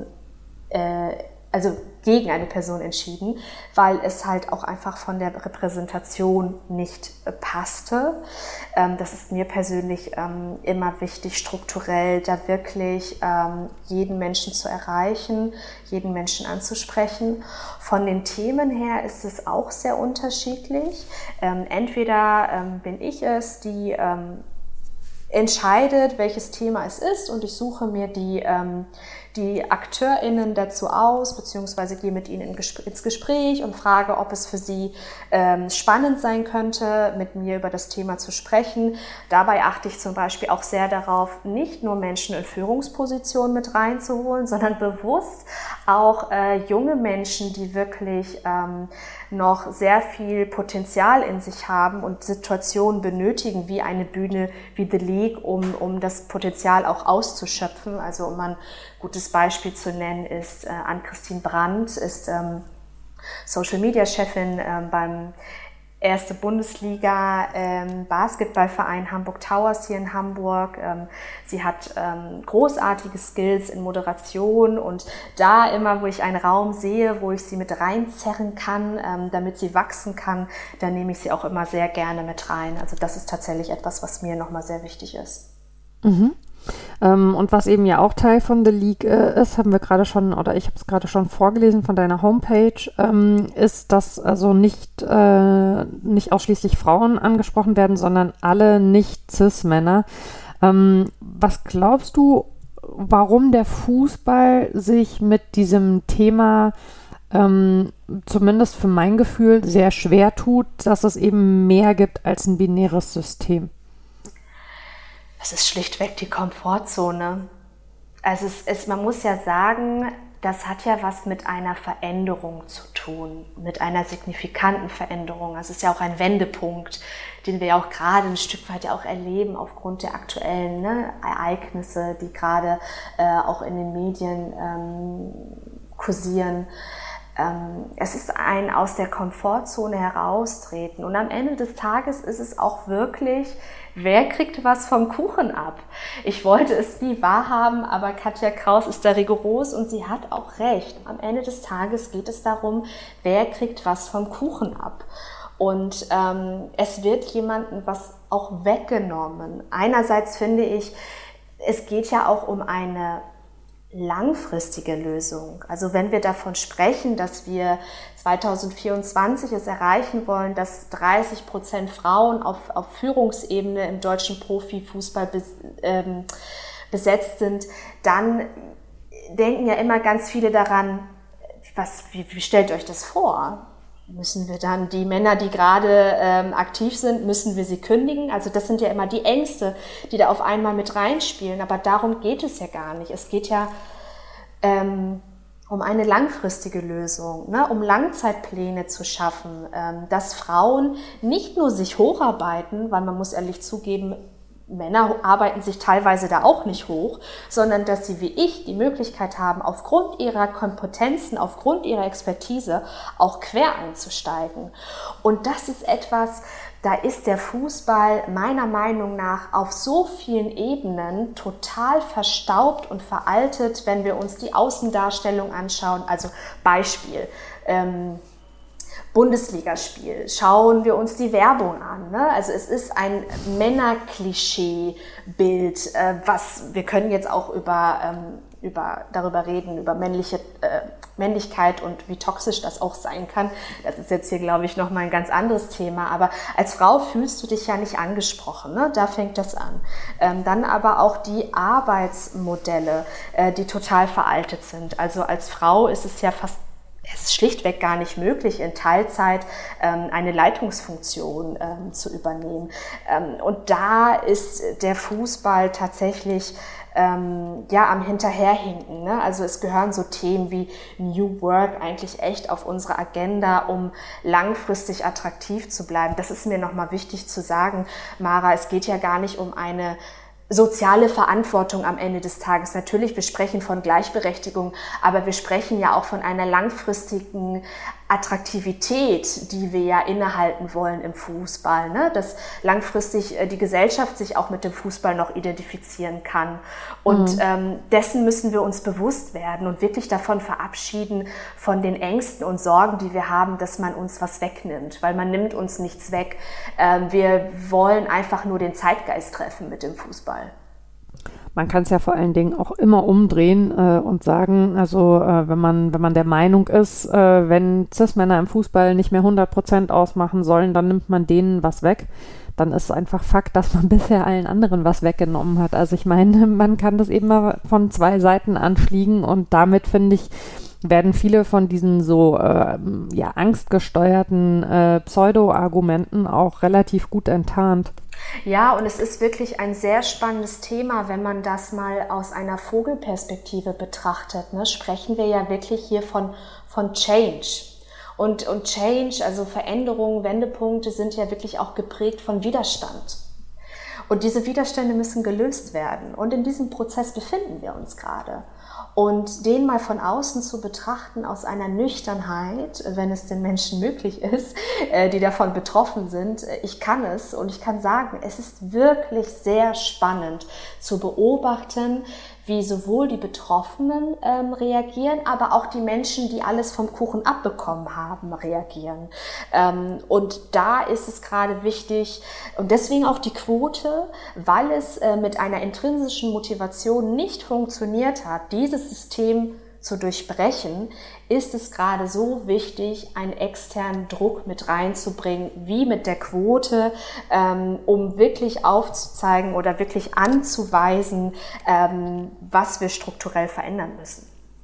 äh, also gegen eine Person entschieden, weil es halt auch einfach von der Repräsentation nicht äh, passte. Ähm, das ist mir persönlich ähm, immer wichtig, strukturell da wirklich ähm, jeden Menschen zu erreichen, jeden Menschen anzusprechen. Von den Themen her ist es auch sehr unterschiedlich. Ähm, entweder ähm, bin ich es, die ähm, entscheidet, welches Thema es ist, und ich suche mir die, ähm, die AkteurInnen dazu aus, beziehungsweise gehe mit ihnen in Gespr- ins Gespräch und frage, ob es für sie ähm, spannend sein könnte, mit mir über das Thema zu sprechen. Dabei achte ich zum Beispiel auch sehr darauf, nicht nur Menschen in Führungspositionen mit reinzuholen, sondern bewusst auch äh, junge Menschen, die wirklich ähm, noch sehr viel Potenzial in sich haben und Situationen benötigen, wie eine Bühne wie The League, um, um das Potenzial auch auszuschöpfen. Also um ein gutes Beispiel zu nennen ist äh, Ann-Christine Brandt, ist ähm, Social-Media-Chefin ähm, beim Erste Bundesliga ähm, Basketballverein Hamburg Towers hier in Hamburg. Ähm, sie hat ähm, großartige Skills in Moderation, und da immer, wo ich einen Raum sehe, wo ich sie mit reinzerren kann, ähm, damit sie wachsen kann, dann nehme ich sie auch immer sehr gerne mit rein. Also das ist tatsächlich etwas, was mir nochmal sehr wichtig ist. Mhm. Ähm, und was eben ja auch Teil von The League äh, ist, haben wir gerade schon, oder ich habe es gerade schon vorgelesen von deiner Homepage, ähm, ist, dass also nicht, äh, nicht ausschließlich Frauen angesprochen werden, sondern alle nicht-Cis-Männer. Ähm, was glaubst du, warum der Fußball sich mit diesem Thema, ähm, zumindest für mein Gefühl, sehr schwer tut, dass es eben mehr gibt als ein binäres System? Es ist schlichtweg die Komfortzone. Also es ist, man muss ja sagen, das hat ja was mit einer Veränderung zu tun, mit einer signifikanten Veränderung. Also es ist ja auch ein Wendepunkt, den wir ja auch gerade ein Stück weit ja auch erleben aufgrund der aktuellen ne, Ereignisse, die gerade äh, auch in den Medien ähm, kursieren. Ähm, es ist ein aus der Komfortzone heraustreten, und am Ende des Tages ist es auch wirklich, wer kriegt was vom Kuchen ab? Ich wollte es nie wahrhaben, aber Katja Kraus ist da rigoros und sie hat auch recht. Am Ende des Tages geht es darum, wer kriegt was vom Kuchen ab? Und ähm, es wird jemandem was auch weggenommen. Einerseits finde ich, es geht ja auch um eine langfristige Lösung. Also wenn wir davon sprechen, dass wir zwanzig vierundzwanzig es erreichen wollen, dass dreißig Prozent Frauen auf, auf Führungsebene im deutschen Profifußball bes, ähm, besetzt sind, dann denken ja immer ganz viele daran, was, wie, wie stellt euch das vor? Müssen wir dann die Männer, die gerade ähm, aktiv sind, müssen wir sie kündigen? Also das sind ja immer die Ängste, die da auf einmal mit reinspielen. Aber darum geht es ja gar nicht. Es geht ja ähm, um eine langfristige Lösung, ne? Um Langzeitpläne zu schaffen, ähm, dass Frauen nicht nur sich hocharbeiten, weil man muss ehrlich zugeben, Männer arbeiten sich teilweise da auch nicht hoch, sondern dass sie wie ich die Möglichkeit haben, aufgrund ihrer Kompetenzen, aufgrund ihrer Expertise auch quer einzusteigen. Und das ist etwas, da ist der Fußball meiner Meinung nach auf so vielen Ebenen total verstaubt und veraltet, wenn wir uns die Außendarstellung anschauen. Also Beispiel, ähm, Bundesligaspiel, schauen wir uns die Werbung an. Ne? Also es ist ein Männerklischee-Bild, äh, was wir können jetzt auch über, ähm, über, darüber reden, über männliche, äh, Männlichkeit und wie toxisch das auch sein kann. Das ist jetzt hier, glaube ich, nochmal ein ganz anderes Thema. Aber als Frau fühlst du dich ja nicht angesprochen. Ne? Da fängt das an. Ähm, dann aber auch die Arbeitsmodelle, äh, die total veraltet sind. Also als Frau ist es ja fast Es ist schlichtweg gar nicht möglich, in Teilzeit ähm, eine Leitungsfunktion ähm, zu übernehmen. Ähm, und da ist der Fußball tatsächlich ähm, ja am Hinterherhinken. Ne? Also es gehören so Themen wie New Work eigentlich echt auf unsere Agenda, um langfristig attraktiv zu bleiben. Das ist mir nochmal wichtig zu sagen, Mara. Es geht ja gar nicht um eine soziale Verantwortung am Ende des Tages. Natürlich, wir sprechen von Gleichberechtigung, aber wir sprechen ja auch von einer langfristigen Attraktivität, die wir ja innehalten wollen im Fußball, ne? Dass langfristig die Gesellschaft sich auch mit dem Fußball noch identifizieren kann. Und mhm. ähm, dessen müssen wir uns bewusst werden und wirklich davon verabschieden, von den Ängsten und Sorgen, die wir haben, dass man uns was wegnimmt, weil man nimmt uns nichts weg. Ähm, wir wollen einfach nur den Zeitgeist treffen mit dem Fußball. Man kann es ja vor allen Dingen auch immer umdrehen äh, und sagen, also äh, wenn man wenn man der Meinung ist, äh, wenn Cis-Männer im Fußball nicht mehr hundert Prozent ausmachen sollen, dann nimmt man denen was weg. Dann ist es einfach Fakt, dass man bisher allen anderen was weggenommen hat. Also ich meine, man kann das eben mal von zwei Seiten anfliegen und damit, finde ich, werden viele von diesen so äh, ja, angstgesteuerten äh, Pseudo-Argumenten auch relativ gut enttarnt. Ja, und es ist wirklich ein sehr spannendes Thema, wenn man das mal aus einer Vogelperspektive betrachtet. Ne? Sprechen wir ja wirklich hier von, von Change. Und, und Change, also Veränderungen, Wendepunkte sind ja wirklich auch geprägt von Widerstand. Und diese Widerstände müssen gelöst werden. Und in diesem Prozess befinden wir uns gerade. Und den mal von außen zu betrachten aus einer Nüchternheit, wenn es den Menschen möglich ist, die davon betroffen sind, ich kann es und ich kann sagen, es ist wirklich sehr spannend zu beobachten, wie sowohl die Betroffenen ähm, reagieren, aber auch die Menschen, die alles vom Kuchen abbekommen haben, reagieren. Ähm, und da ist es gerade wichtig, und deswegen auch die Quote, weil es äh, mit einer intrinsischen Motivation nicht funktioniert hat, dieses System zu durchbrechen, ist es gerade so wichtig, einen externen Druck mit reinzubringen, wie mit der Quote, ähm, um wirklich aufzuzeigen oder wirklich anzuweisen, ähm, was wir strukturell verändern müssen.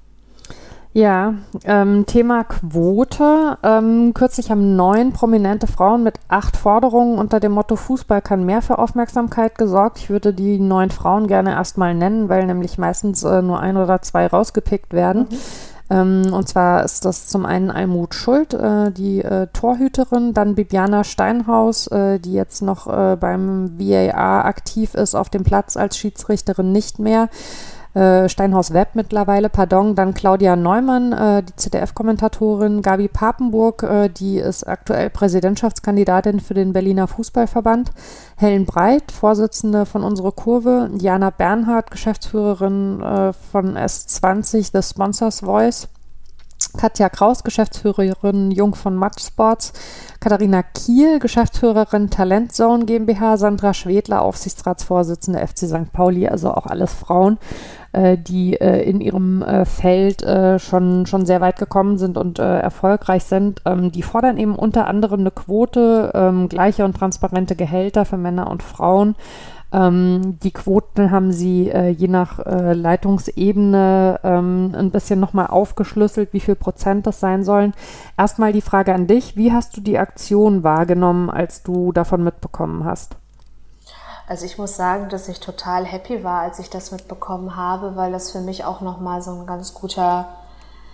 Ja, ähm, Thema Quote. Ähm, kürzlich haben neun prominente Frauen mit acht Forderungen unter dem Motto Fußball kann mehr für Aufmerksamkeit gesorgt. Ich würde die neun Frauen gerne erstmal nennen, weil nämlich meistens äh, nur ein oder zwei rausgepickt werden. Mhm. Ähm, und zwar ist das zum einen Almut Schuld, äh, die äh, Torhüterin, dann Bibiana Steinhaus, äh, die jetzt noch äh, beim V A R aktiv ist, auf dem Platz als Schiedsrichterin nicht mehr. Äh, Steinhaus Webb mittlerweile, pardon, dann Claudia Neumann, äh, die Z D F-Kommentatorin, Gabi Papenburg, äh, die ist aktuell Präsidentschaftskandidatin für den Berliner Fußballverband, Helen Breit, Vorsitzende von Unsere Kurve, Jana Bernhardt, Geschäftsführerin äh, von S zwanzig, The Sponsors Voice, Katja Kraus, Geschäftsführerin Jung von Match Sports, Katharina Kiel, Geschäftsführerin Talentzone GmbH, Sandra Schwedler, Aufsichtsratsvorsitzende F C Sankt Pauli, also auch alles Frauen, äh, die äh, in ihrem äh, Feld äh, schon, schon sehr weit gekommen sind und äh, erfolgreich sind. Ähm, die fordern eben unter anderem eine Quote, ähm, gleiche und transparente Gehälter für Männer und Frauen. Ähm, die Quoten haben sie äh, je nach äh, Leitungsebene ähm, ein bisschen nochmal aufgeschlüsselt, wie viel Prozent das sein sollen. Erstmal die Frage an dich, wie hast du die Aktion wahrgenommen, als du davon mitbekommen hast? Also ich muss sagen, dass ich total happy war, als ich das mitbekommen habe, weil das für mich auch nochmal so ein ganz guter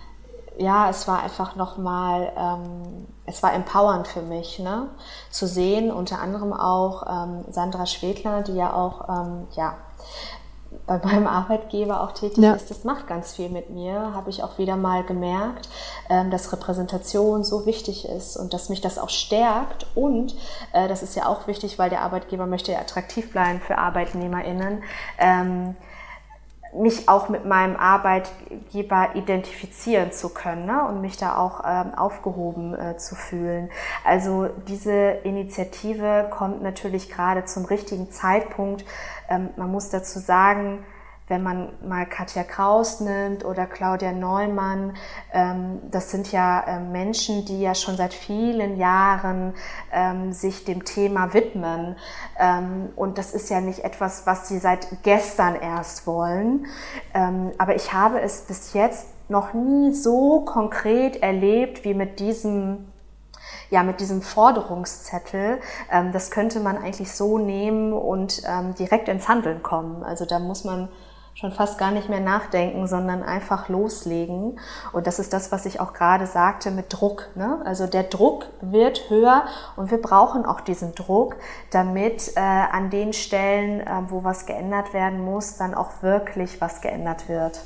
ja, es war einfach nochmal, ähm, es war empowernd für mich, ne? Zu sehen, unter anderem auch ähm, Sandra Schwedler, die ja auch, ähm, ja, bei meinem Arbeitgeber auch tätig ja. ist, das macht ganz viel mit mir, habe ich auch wieder mal gemerkt, ähm, dass Repräsentation so wichtig ist und dass mich das auch stärkt und äh, das ist ja auch wichtig, weil der Arbeitgeber möchte ja attraktiv bleiben für ArbeitnehmerInnen, ähm, mich auch mit meinem Arbeitgeber identifizieren zu können, ne? Und mich da auch ähm, aufgehoben äh, zu fühlen. Also diese Initiative kommt natürlich gerade zum richtigen Zeitpunkt. Ähm, man muss dazu sagen, wenn man mal Katja Kraus nimmt oder Claudia Neumann, ähm, das sind ja äh, Menschen, die ja schon seit vielen Jahren ähm, sich dem Thema widmen. Ähm, und das ist ja nicht etwas, was sie seit gestern erst wollen. Ähm, aber ich habe es bis jetzt noch nie so konkret erlebt wie mit diesem Ja, mit diesem Forderungszettel, ähm, das könnte man eigentlich so nehmen und ähm, direkt ins Handeln kommen. Also da muss man schon fast gar nicht mehr nachdenken, sondern einfach loslegen. Und das ist das, was ich auch gerade sagte mit Druck, ne? Also der Druck wird höher und wir brauchen auch diesen Druck, damit äh, an den Stellen, äh, wo was geändert werden muss, dann auch wirklich was geändert wird.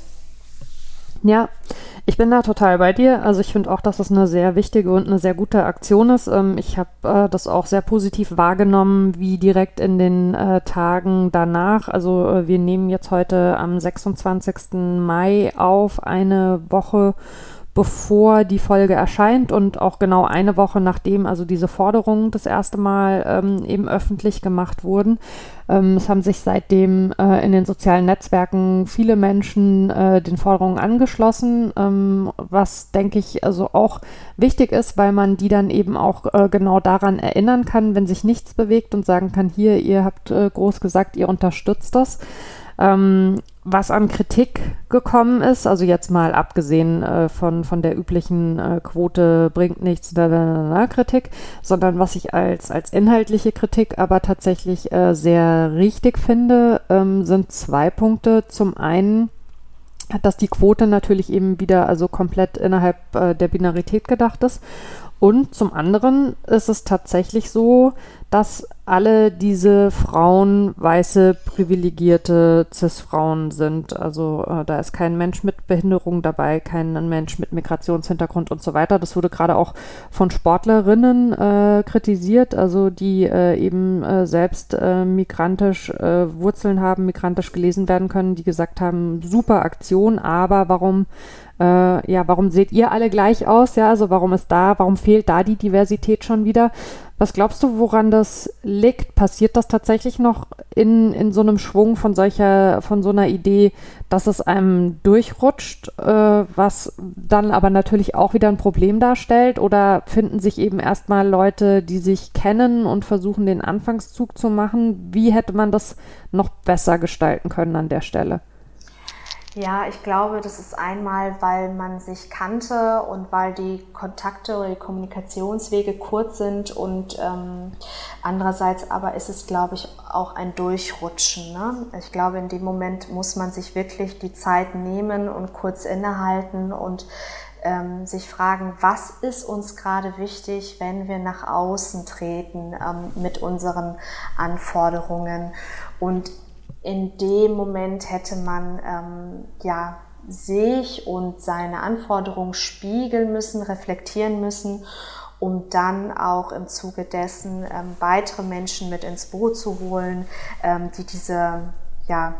Ja, ich bin da total bei dir. Also ich finde auch, dass das eine sehr wichtige und eine sehr gute Aktion ist. Ähm, ich habe äh, das auch sehr positiv wahrgenommen, wie direkt in den äh, Tagen danach. Also äh, wir nehmen jetzt heute am sechsundzwanzigsten Mai auf, eine Woche bevor die Folge erscheint und auch genau eine Woche nachdem also diese Forderungen das erste Mal ähm, eben öffentlich gemacht wurden. Ähm, es haben sich seitdem äh, in den sozialen Netzwerken viele Menschen äh, den Forderungen angeschlossen, ähm, was, denke ich, also auch wichtig ist, weil man die dann eben auch äh, genau daran erinnern kann, wenn sich nichts bewegt und sagen kann, hier, ihr habt äh, groß gesagt, ihr unterstützt das. Ähm, was an Kritik gekommen ist, also jetzt mal abgesehen äh, von, von der üblichen äh, Quote bringt nichts, da, da, da, da, Kritik, sondern was ich als, als inhaltliche Kritik aber tatsächlich äh, sehr richtig finde, ähm, sind zwei Punkte. Zum einen, dass die Quote natürlich eben wieder also komplett innerhalb äh, der Binarität gedacht ist. Und zum anderen ist es tatsächlich so, dass alle diese Frauen weiße, privilegierte Cis-Frauen sind. Also äh, da ist kein Mensch mit Behinderung dabei, kein Mensch mit Migrationshintergrund und so weiter. Das wurde gerade auch von Sportlerinnen äh, kritisiert, also die äh, eben äh, selbst äh, migrantisch äh, Wurzeln haben, migrantisch gelesen werden können, die gesagt haben, super Aktion, aber warum Äh, ja, warum seht ihr alle gleich aus? Ja, also warum ist da, warum fehlt da die Diversität schon wieder? Was glaubst du, woran das liegt? Passiert das tatsächlich noch in, in so einem Schwung von solcher, von so einer Idee, dass es einem durchrutscht, äh, was dann aber natürlich auch wieder ein Problem darstellt? Oder finden sich eben erstmal Leute, die sich kennen und versuchen, den Anfangszug zu machen? Wie hätte man das noch besser gestalten können an der Stelle? Ja, ich glaube, das ist einmal, weil man sich kannte und weil die Kontakte oder die Kommunikationswege kurz sind und ähm, andererseits aber ist es, glaube ich, auch ein Durchrutschen, ne? Ich glaube, in dem Moment muss man sich wirklich die Zeit nehmen und kurz innehalten und ähm, sich fragen, was ist uns gerade wichtig, wenn wir nach außen treten ähm, mit unseren Anforderungen. Und in dem Moment hätte man ähm, ja, sich und seine Anforderungen spiegeln müssen, reflektieren müssen, um dann auch im Zuge dessen ähm, weitere Menschen mit ins Boot zu holen, ähm, die diese, ja,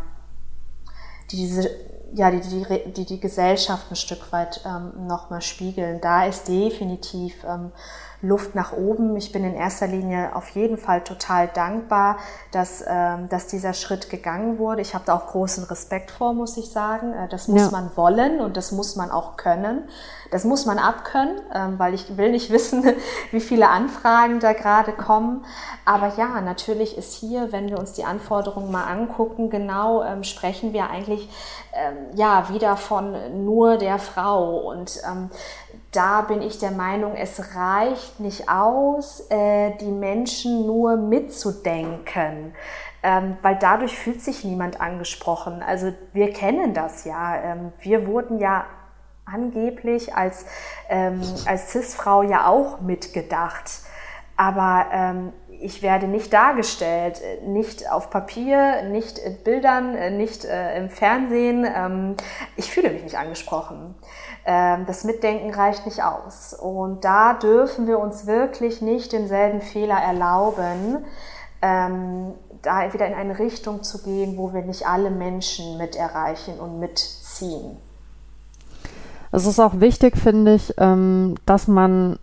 die diese ja, die, die, die, die Gesellschaft ein Stück weit ähm, nochmal spiegeln. Da ist definitiv ähm, Luft nach oben. Ich bin in erster Linie auf jeden Fall total dankbar, dass, ähm, dass dieser Schritt gegangen wurde. Ich habe da auch großen Respekt vor, muss ich sagen. Äh, das muss ja. man wollen und das muss man auch können. Das muss man abkönnen, ähm, weil ich will nicht wissen, wie viele Anfragen da gerade kommen. Aber ja, natürlich ist hier, wenn wir uns die Anforderungen mal angucken, genau ähm, sprechen wir eigentlich ähm, ja wieder von nur der Frau. Und ähm, da bin ich der Meinung, es reicht nicht aus, äh, die Menschen nur mitzudenken. Ähm, weil dadurch fühlt sich niemand angesprochen. Also wir kennen das ja. Ähm, wir wurden ja angeblich als, ähm, als Cis-Frau ja auch mitgedacht. Aber ähm, ich werde nicht dargestellt, nicht auf Papier, nicht in Bildern, nicht äh, im Fernsehen. Ähm, ich fühle mich nicht angesprochen. Ähm, das Mitdenken reicht nicht aus. Und da dürfen wir uns wirklich nicht denselben Fehler erlauben, ähm, da wieder in eine Richtung zu gehen, wo wir nicht alle Menschen mit erreichen und mitziehen. Es ist auch wichtig, finde ich, ähm, dass man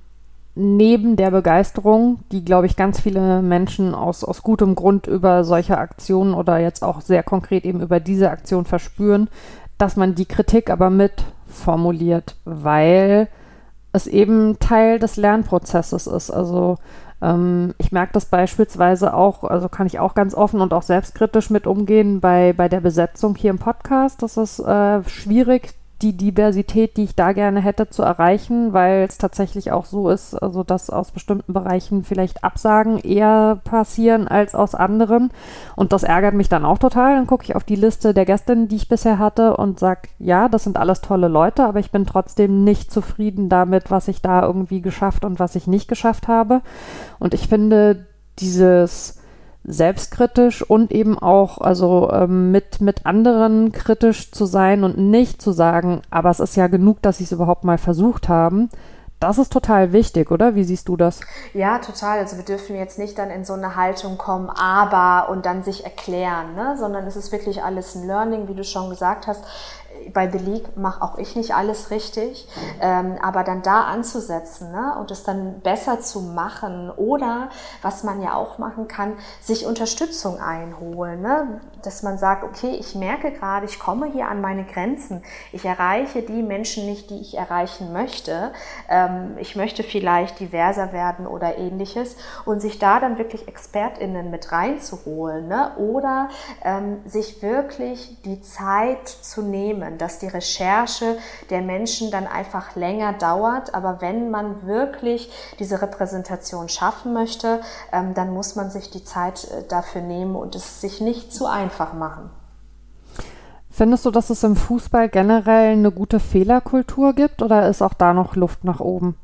neben der Begeisterung, die, glaube ich, ganz viele Menschen aus, aus gutem Grund über solche Aktionen oder jetzt auch sehr konkret eben über diese Aktion verspüren, dass man die Kritik aber mit formuliert, weil es eben Teil des Lernprozesses ist. Also ähm, ich merke das beispielsweise auch, also kann ich auch ganz offen und auch selbstkritisch mit umgehen bei, bei der Besetzung hier im Podcast. Das ist äh, schwierig, die Diversität, die ich da gerne hätte, zu erreichen, weil es tatsächlich auch so ist, also dass aus bestimmten Bereichen vielleicht Absagen eher passieren als aus anderen. Und das ärgert mich dann auch total. Dann gucke ich auf die Liste der Gästinnen, die ich bisher hatte und sage, ja, das sind alles tolle Leute, aber ich bin trotzdem nicht zufrieden damit, was ich da irgendwie geschafft und was ich nicht geschafft habe. Und ich finde, dieses selbstkritisch und eben auch also ähm, mit, mit anderen kritisch zu sein und nicht zu sagen, aber es ist ja genug, dass sie es überhaupt mal versucht haben. Das ist total wichtig, oder? Wie siehst du das? Ja, total. Also wir dürfen jetzt nicht dann in so eine Haltung kommen, aber und dann sich erklären, ne? Sondern es ist wirklich alles ein Learning, wie du schon gesagt hast. Bei The League mache auch ich nicht alles richtig, ähm, aber dann da anzusetzen, ne, und es dann besser zu machen oder, was man ja auch machen kann, sich Unterstützung einholen, ne, dass man sagt, okay, ich merke gerade, ich komme hier an meine Grenzen, ich erreiche die Menschen nicht, die ich erreichen möchte, ähm, ich möchte vielleicht diverser werden oder ähnliches und sich da dann wirklich ExpertInnen mit reinzuholen, ne, oder ähm, sich wirklich die Zeit zu nehmen, dass die Recherche der Menschen dann einfach länger dauert. Aber wenn man wirklich diese Repräsentation schaffen möchte, ähm, dann muss man sich die Zeit äh, dafür nehmen und es sich nicht zu einfach machen. Findest du, dass es im Fußball generell eine gute Fehlerkultur gibt oder ist auch da noch Luft nach oben?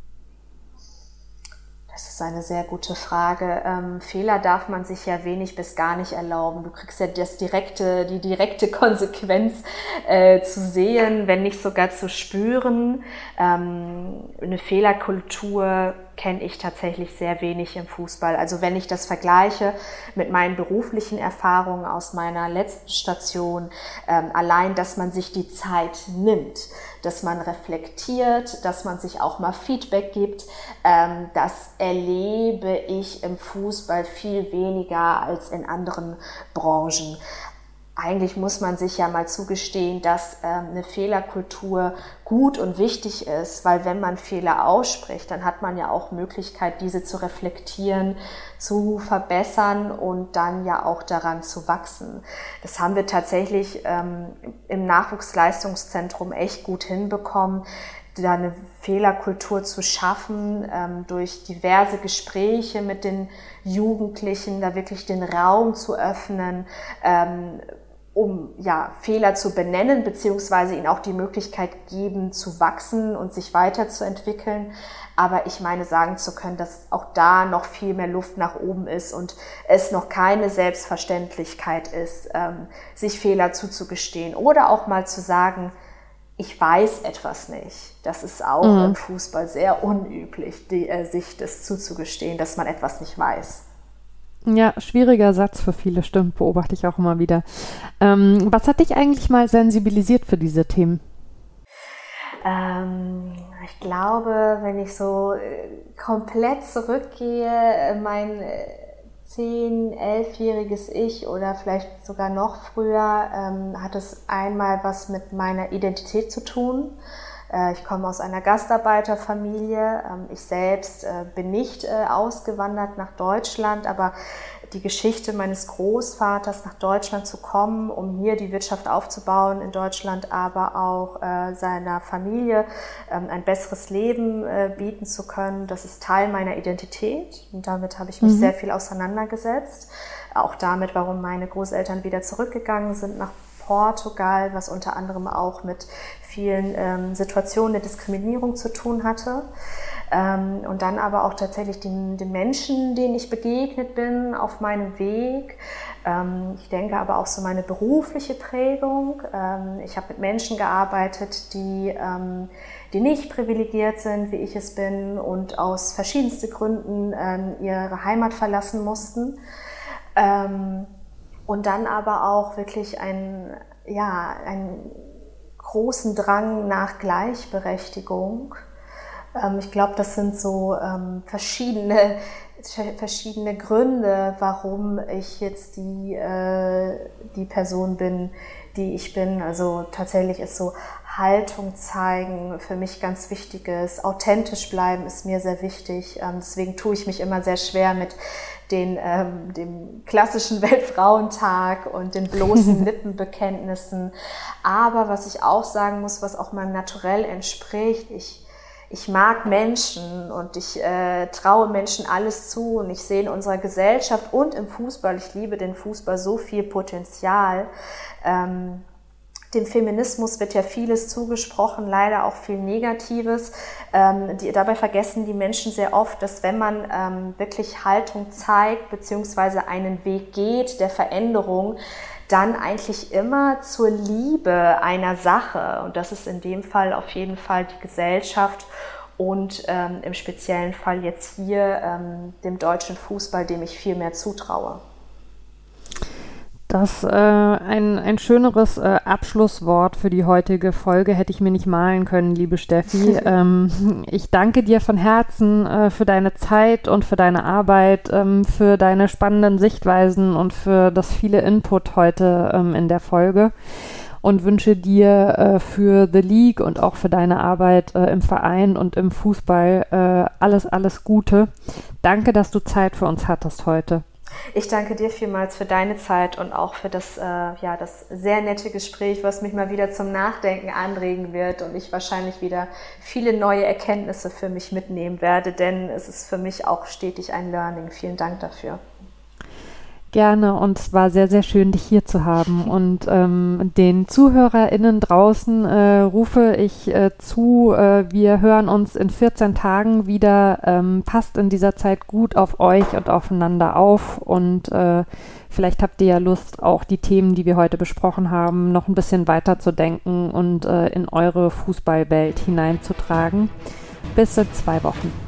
Das ist eine sehr gute Frage. Ähm, Fehler darf man sich ja wenig bis gar nicht erlauben. Du kriegst ja das direkte, die direkte Konsequenz äh, zu sehen, wenn nicht sogar zu spüren. Ähm, eine Fehlerkultur kenne ich tatsächlich sehr wenig im Fußball. Also wenn ich das vergleiche mit meinen beruflichen Erfahrungen aus meiner letzten Station, ähm, allein, dass man sich die Zeit nimmt, dass man reflektiert, dass man sich auch mal Feedback gibt, ähm, das erlebe ich im Fußball viel weniger als in anderen Branchen. Eigentlich muss man sich ja mal zugestehen, dass ähm, eine Fehlerkultur gut und wichtig ist, weil wenn man Fehler ausspricht, dann hat man ja auch Möglichkeit, diese zu reflektieren, zu verbessern und dann ja auch daran zu wachsen. Das haben wir tatsächlich ähm, im Nachwuchsleistungszentrum echt gut hinbekommen, da eine Fehlerkultur zu schaffen, ähm, durch diverse Gespräche mit den Jugendlichen, da wirklich den Raum zu öffnen, ähm, um ja, Fehler zu benennen, beziehungsweise ihnen auch die Möglichkeit geben, zu wachsen und sich weiterzuentwickeln. Aber ich meine, sagen zu können, dass auch da noch viel mehr Luft nach oben ist und es noch keine Selbstverständlichkeit ist, ähm, sich Fehler zuzugestehen oder auch mal zu sagen, ich weiß etwas nicht. Das ist auch mhm. im Fußball sehr unüblich, die, äh, sich das zuzugestehen, dass man etwas nicht weiß. Ja, schwieriger Satz für viele, stimmt, beobachte ich auch immer wieder. Ähm, was hat dich eigentlich mal sensibilisiert für diese Themen? Ähm, ich glaube, wenn ich so äh, komplett zurückgehe, mein äh, zehn-, elfjähriges Ich oder vielleicht sogar noch früher, ähm, hat es einmal was mit meiner Identität zu tun. Äh, ich komme aus einer Gastarbeiterfamilie. Ähm, ich selbst äh, bin nicht äh, ausgewandert nach Deutschland, aber die Geschichte meines Großvaters, nach Deutschland zu kommen, um hier die Wirtschaft aufzubauen in Deutschland, aber auch äh, seiner Familie ähm, ein besseres Leben äh, bieten zu können, das ist Teil meiner Identität und damit habe ich mich mhm. sehr viel auseinandergesetzt. Auch damit, warum meine Großeltern wieder zurückgegangen sind nach Portugal, was unter anderem auch mit vielen ähm, Situationen der Diskriminierung zu tun hatte. Ähm, und dann aber auch tatsächlich den, den Menschen, denen ich begegnet bin auf meinem Weg. Ähm, ich denke aber auch so meine berufliche Prägung. Ähm, ich habe mit Menschen gearbeitet, die, ähm, die nicht privilegiert sind, wie ich es bin, und aus verschiedensten Gründen ähm, ihre Heimat verlassen mussten. Ähm, und dann aber auch wirklich ein, ja, einen großen Drang nach Gleichberechtigung. Ich glaube, das sind so ähm, verschiedene, verschiedene Gründe, warum ich jetzt die, äh, die Person bin, die ich bin. Also tatsächlich ist so Haltung zeigen für mich ganz Wichtiges. Authentisch bleiben ist mir sehr wichtig. Ähm, deswegen tue ich mich immer sehr schwer mit den, ähm, dem klassischen Weltfrauentag und den bloßen Lippenbekenntnissen. Aber was ich auch sagen muss, was auch meinem Naturell entspricht, ich Ich mag Menschen und ich äh, traue Menschen alles zu, und ich sehe in unserer Gesellschaft und im Fußball, ich liebe den Fußball, so viel Potenzial. Ähm, dem Feminismus wird ja vieles zugesprochen, leider auch viel Negatives. Ähm, die, dabei vergessen die Menschen sehr oft, dass wenn man ähm, wirklich Haltung zeigt, beziehungsweise einen Weg geht der Veränderung, dann eigentlich immer zur Liebe einer Sache, und das ist in dem Fall auf jeden Fall die Gesellschaft und ähm, im speziellen Fall jetzt hier ähm, dem deutschen Fußball, dem ich viel mehr zutraue. Das äh, ein, ein schöneres äh, Abschlusswort für die heutige Folge hätte ich mir nicht malen können, liebe Steffi. ähm, ich danke dir von Herzen äh, für deine Zeit und für deine Arbeit, ähm, für deine spannenden Sichtweisen und für das viele Input heute ähm, in der Folge, und wünsche dir äh, für The League und auch für deine Arbeit äh, im Verein und im Fußball äh, alles, alles Gute. Danke, dass du Zeit für uns hattest heute. Ich danke dir vielmals für deine Zeit und auch für das, äh, ja, das sehr nette Gespräch, was mich mal wieder zum Nachdenken anregen wird und ich wahrscheinlich wieder viele neue Erkenntnisse für mich mitnehmen werde, denn es ist für mich auch stetig ein Learning. Vielen Dank dafür. Gerne, und es war sehr, sehr schön, dich hier zu haben. Und ähm, den ZuhörerInnen draußen äh, rufe ich äh, zu, äh, wir hören uns in vierzehn Tagen wieder. Ähm, passt in dieser Zeit gut auf euch und aufeinander auf, und äh, vielleicht habt ihr ja Lust, auch die Themen, die wir heute besprochen haben, noch ein bisschen weiter zu denken und äh, in eure Fußballwelt hineinzutragen. Bis in zwei Wochen.